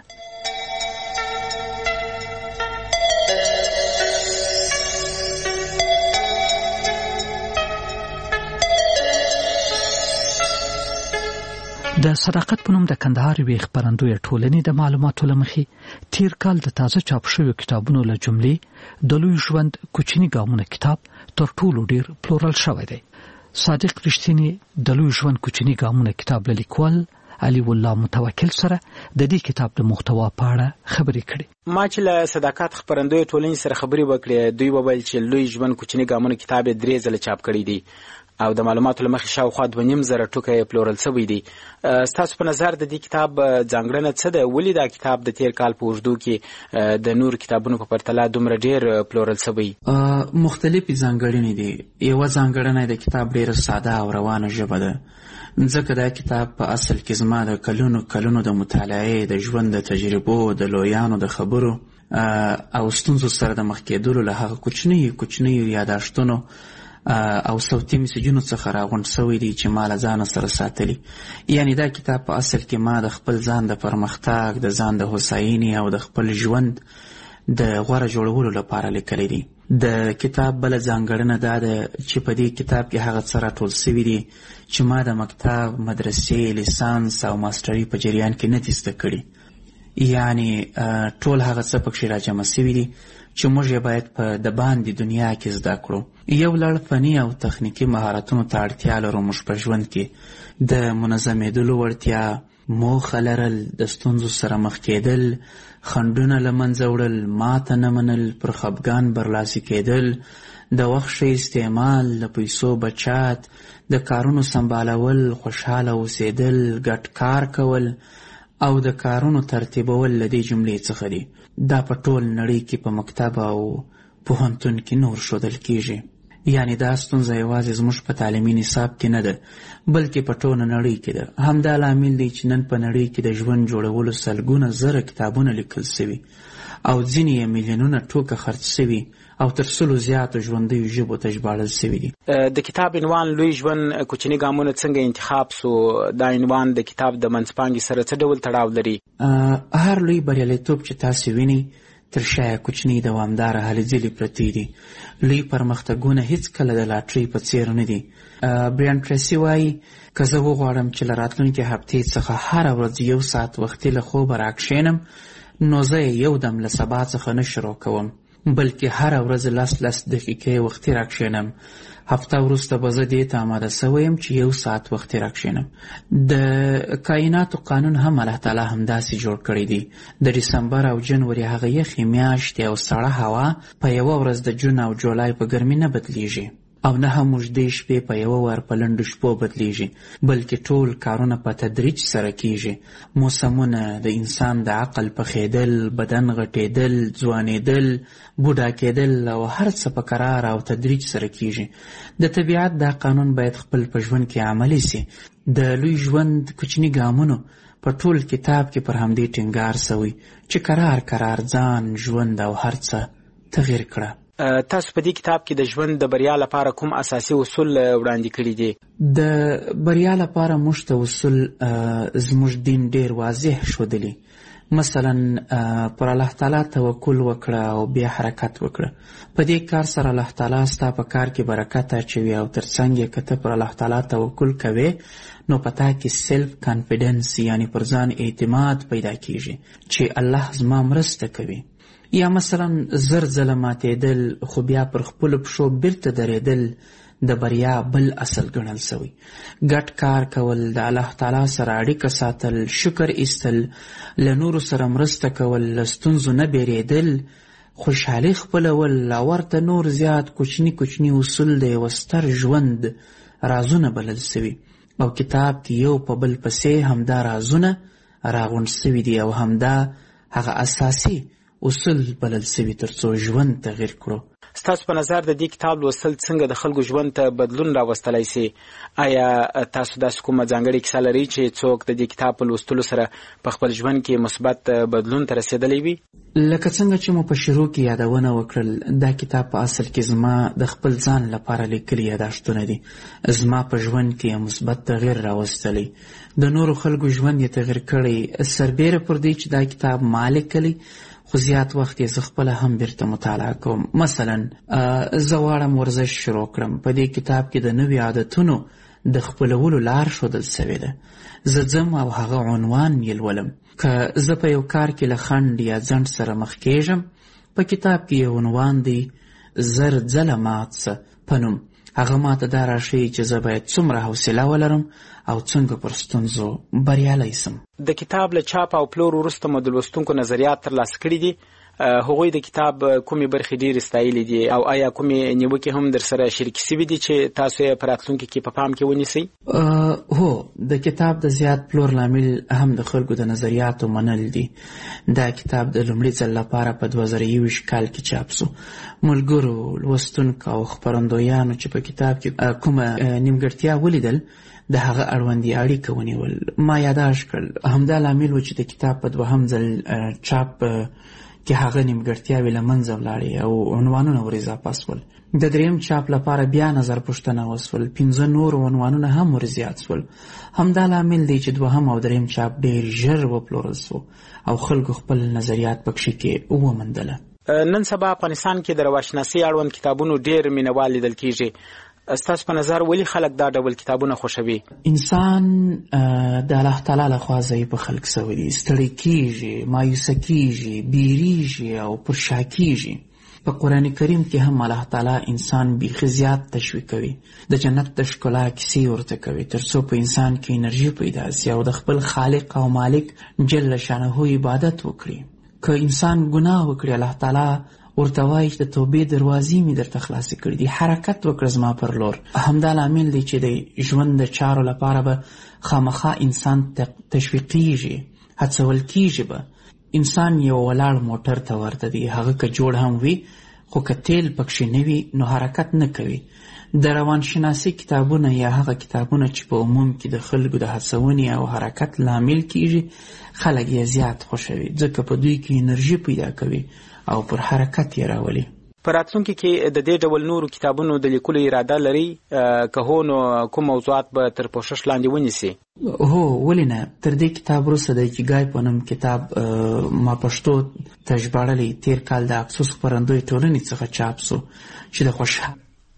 Speaker 17: د صداقت په نوم د کندهار یوې خپرندوی ټولنې د معلوماتو له مخې تیر کال د تازه چاپ شویو کتابونو له جملې د لوی ژوند کوچني ګامونه کتاب تر ټولو ډیر پلورل شوی دی. صادق رښتینی د لوی ژوند کوچني ګامونه کتاب له لیکوال علي والله متوکل سره د دې کتاب د محتوا په اړه خبرې کړې.
Speaker 11: ما چې له صداقت خپرندوی ټولنې سره خبرې وکړې دوی وویل چې لوی ژوند کوچني ګامونه کتاب درې ځله چاپ کړی دی او د معلوماتو لمخې شاوخوا دوه نیم زره ټوکه پلورل شوی دی. ستاسو په نظر د دې کتاب ځانګړنه څه ده؟ ولې دا کتاب د تیر کال په اوږدو کې د نور کتابونو په پرتله دومره ډیر پلورل شوی؟
Speaker 12: مختلفې ځانګړنې دي. یوه ځانګړنه د کتاب ډیره ساده او روانه ژبه ده ځکه دا کتاب په اصل کې زما د کلونو کلونو د مطالعې د ژوند د تجربو د لویانو د خبرو او ستونزو سره د مخ کېدلو له هغه کوچنیو کوچنیو یاداشتونو او صوتي میسجونو څخه راغونډ شوی دی چې ما له ځانه سره ساتلی. یعنی دا کتاب په اصل کې ما د خپل ځان د پرمختګ د ځان د هوساینې او د خپل ژوند د غوره جوړولو لپاره لیکلی دی. د کتاب بله ځانګړنه دا ده چې په دې کتاب کې هغه څه راټول شوي دي چې ما د مکتب مدرسې لیسانس او ماسټري په جریان کې نه دي زده کړي. یعنی ټول هغه څه پکښې راجمع شوي دي چې موږ یې باید په د باندې دنیا کې زده کړو. یو لړ فني او تخنیکي مهارتونو ته اړتیا لرو موږ په ژوند کې د منظمېدلو وړتیا، موخه لرل، د ستونزو سره مخ کېدل، خنډونه له منځه وړل، ماته نه منل، پر خفګان برلاسي کېدل، د وخت ښه استعمال، د پیسو بچت، د کارونو سمبالول، خوشحاله اوسېدل، ګډ کار کول او د کارونو ترتیبول له دې جملې څخه دي. دا په ټول نړۍ کې په مکتب او پوهنتون کې نور ښودل کیږي. یعنی دا ستونزه یوازې زموږ په تعلیمي نصاب کې نه ده بلکې په ټوله نړۍ کې ده. همدا لامل دی چې نن په نړۍ کې د ژوند جوړولو سلګونه زره کتابونه لیکل سوي او ځینې یې میلیونونه ټوکه خرڅ سوي او تر سلو زیاتو ژوندیو ژبو ته ژباړل سوي دي.
Speaker 11: د کتاب عنوان لوی ژوند کوچني ګامونه څنګه انتخاب سو؟ دا عنوان د کتاب د منځپانګې سره څه ډول تړاو لري؟
Speaker 12: هر لوی بریالیتوب چې تاسو وینئ تر شایه کوچني دوامداره هلې ځلې پرتې دي. لوی پرمختګونه هیڅکله د لاټرۍ په څیر نه دي. برایان ټریسي وایي که زه وغواړم چې له راتلونکې هفتې څخه هره ورځ یو ساعت وختي له خوبه راکښېنم نو زه یې یو دم له سبا څخه نه شروع کوم بلکې هره ورځ لس لس دقیقې وختي راکښېنم. هفته وروسته به زه دې ته آماده سوی یم چې یو ساعت وختي راکښېنم. د کائناتو قانون هم الله تعالی همداسې جوړ کړی دی. د ډسمبر او جنوري هغه یخې میاشتې او سړه هوا په یوه ورځ د جون او جولای په ګرمي نه بدلیږي او نه هم اوږدې شپې په یوه وار په لنډو شپو بدلیږي بلکې ټول کارونه په تدریج سره کیږي. موسمونه، د انسان د عقل پخېدل، بدن غټېدل، ځوانېدل، بوډا کېدل او هر څه په قرار او تدریج سره کیږي. د طبیعت دا قانون باید خپل په ژوند کې عملي سي. د لوی ژوند کوچني ګامونو په ټول کتاب کې پر همدې ټینګار سوی چې قرار قرار ځان، ژوند او هر څه تغییر کړه.
Speaker 11: تاسو په دې کتاب کې د ژوند د بریا لپاره کوم اساسي اصول وړاندې کړي دي؟
Speaker 12: د بریا لپاره موږ ته اصول زموږ دین ډیر واضح ښودلي. مثلا پر الله تعالی توکل وکړه او بیا حرکت وکړه. په دې کار سره الله تعالی ستا په کار کې برکت اچوي او ترڅنګ یې که ته پر الله تعالی توکل کوې نو په تا کې سیلف کانفیډنس یعنی پر ځان اعتماد پیدا کیږي چې الله زما مرسته کوي. یا مثلا زر ځله ماتېدل خو بیا پر خپلو پښو بیرته درېدل د بریا بل اصل ګڼل سوی. ګډ کار کول، د الله تعالی سره اړیکه ساتل، شکر ایستل، له نورو سره مرسته کول، له ستونزو نه بیریدل، خوشحالي خپلول او ورته نور زیات کوچني کوچني اصول د یوه ستر ژوند رازونه بلل سوي او کتاب کې یو په بل پسې همدا رازونه راغونډ سوي دي او همدا هغه اساسي اصول بلل سوي تر څو ژوند تغییر کړو.
Speaker 11: ستاسو په نظر د دې کتاب لوستل څنګه د خلکو ژوند ته بدلون راوستلی سي؟ آیا تاسو داسې کومه ځانګړې کیسه لرئ چې څوک د دې کتاب په لوستلو سره په خپل ژوند کې مثبت بدلون ته رسېدلی وي؟
Speaker 12: لکه څنګه چې مو په شروع کې یادونه وکړل، دا کتاب په اصل کې زما د خپل ځان لپاره لیکلي یاداشتونه دي. زما په ژوند کې مثبت تغییر راوستلی، د نورو خلکو ژوند یې تغییر کړی. سربیره پر دې چې دا کتاب ما لیکلی خو زیات وخت یې زه خپله هم بیرته مطالعه کوم. مثلا زه غواړم ورزش شروع کړم. په دې کتاب کې د نوي عادتونو د خپلولو لار ښودل سوې ده. زه ځم او هغه عنوان یې لولم. که زه په یو کار کې له خنډ یا ځنډ سره مخ کېږم، په کتاب کې یو عنوان دی زر ځله مات سه په نوم. هغه ماته دا راښیي چې زه باید څومره حوصله ولرم او څنګه پر ستونزو بریالی سم.
Speaker 11: د کتاب له چاپ او پلور وروسته مو د لوستونکو نظریات ترلاسه کړي دي. هغوی د کتاب کومې برخې ډېرې ستایلې دي او آیا کومې نیوکې هم در سره شریکې سوي دي چې تاسو یې په راتلونکي کې په پام کې ونیسئ؟
Speaker 12: هو، د کتاب د زیات پلور لامل هم د خلکو د نظریاتو منل دي. دا کتاب د لومړي ځل لپاره په دوه زره یوویشت کال کې چاپ سو. ملګرو، لوستونکو او خپرندویانو چې په کتاب کې کومه نیمګړتیا ولیدل د هغه اړوندې اړیکه ونیول. ما یاداشت کړل. همدا لامل و چې د کتاب په دوهم ځل چاپ کې هغه نیمګړتیاوې له منځه ولاړې او عنوانونه ور اضافه سول. د دریم چاپ لپاره بیا نظر پوښتنه وسول. پنځه نور عنوانونه هم ور زیات سول. همدا لامل دی چې دوهم او دریم چاپ ډېر ژر وپلورل سو او خلکو خپل نظریات پکښې کې وموندله.
Speaker 11: نن سبا افغانستان کې د رواشناسۍ اړوند کتابونو ډېر مینوال لیدل کیږي. ستاسو په نظر ولې خلک دا ډول کتابونه خوښوي؟
Speaker 12: انسان د الله تعالی لخوا ضعیفه خلق سوی دی. ستړی کیږي، مایوسه کیږي، بیریږي او پر شا کیږي. په قرآن کریم کې هم الله تعالی انسان بیخي زیات تشویق کوي. د جنت د ښکلا کیسې ورته کوي تر څو په انسان کې انرژي پیدا سي او د خپل خالق او مالک جل شانه عبادت وکړي. که انسان ګناه وکړي، الله تعالی ورته وایي چې د توبې دروازې مې درته خلاصې کړي دي، حرکت وکړه زما پر لور. همدا لامل دی چې د ژوند د چارو لپاره به خامخا انسان تشویقیږي هڅول کیږي به. انسان یو ولاړ موټر ته ورته دی، هغه که جوړ هم وي خو که تیل پکښې نه وي نو حرکت نه کوي. د روانشناسي کتابونه یا هغه کتابونه چې په عموم کې د خلکو د هڅونې او حرکت لامل کیږي خلک یې زیات خوښوي، ځکه په دوی کې انرژي پیدا کوي او پر حرکت یې راولي.
Speaker 11: په راتلونکي کې د دې ډول نورو کتابونو د لیکلو اراده لري؟ که هو نو کوم موضوعات به تر پوښښ لاندې ونیسي؟
Speaker 12: هو، ولې نه. تر دې کتاب وروسته د ایکیګای په نوم کتاب ما پښتو ته ژباړلی تیر کال د افسوس خپرندوی ټولنې څخه چاپ سو، چې د خوشحال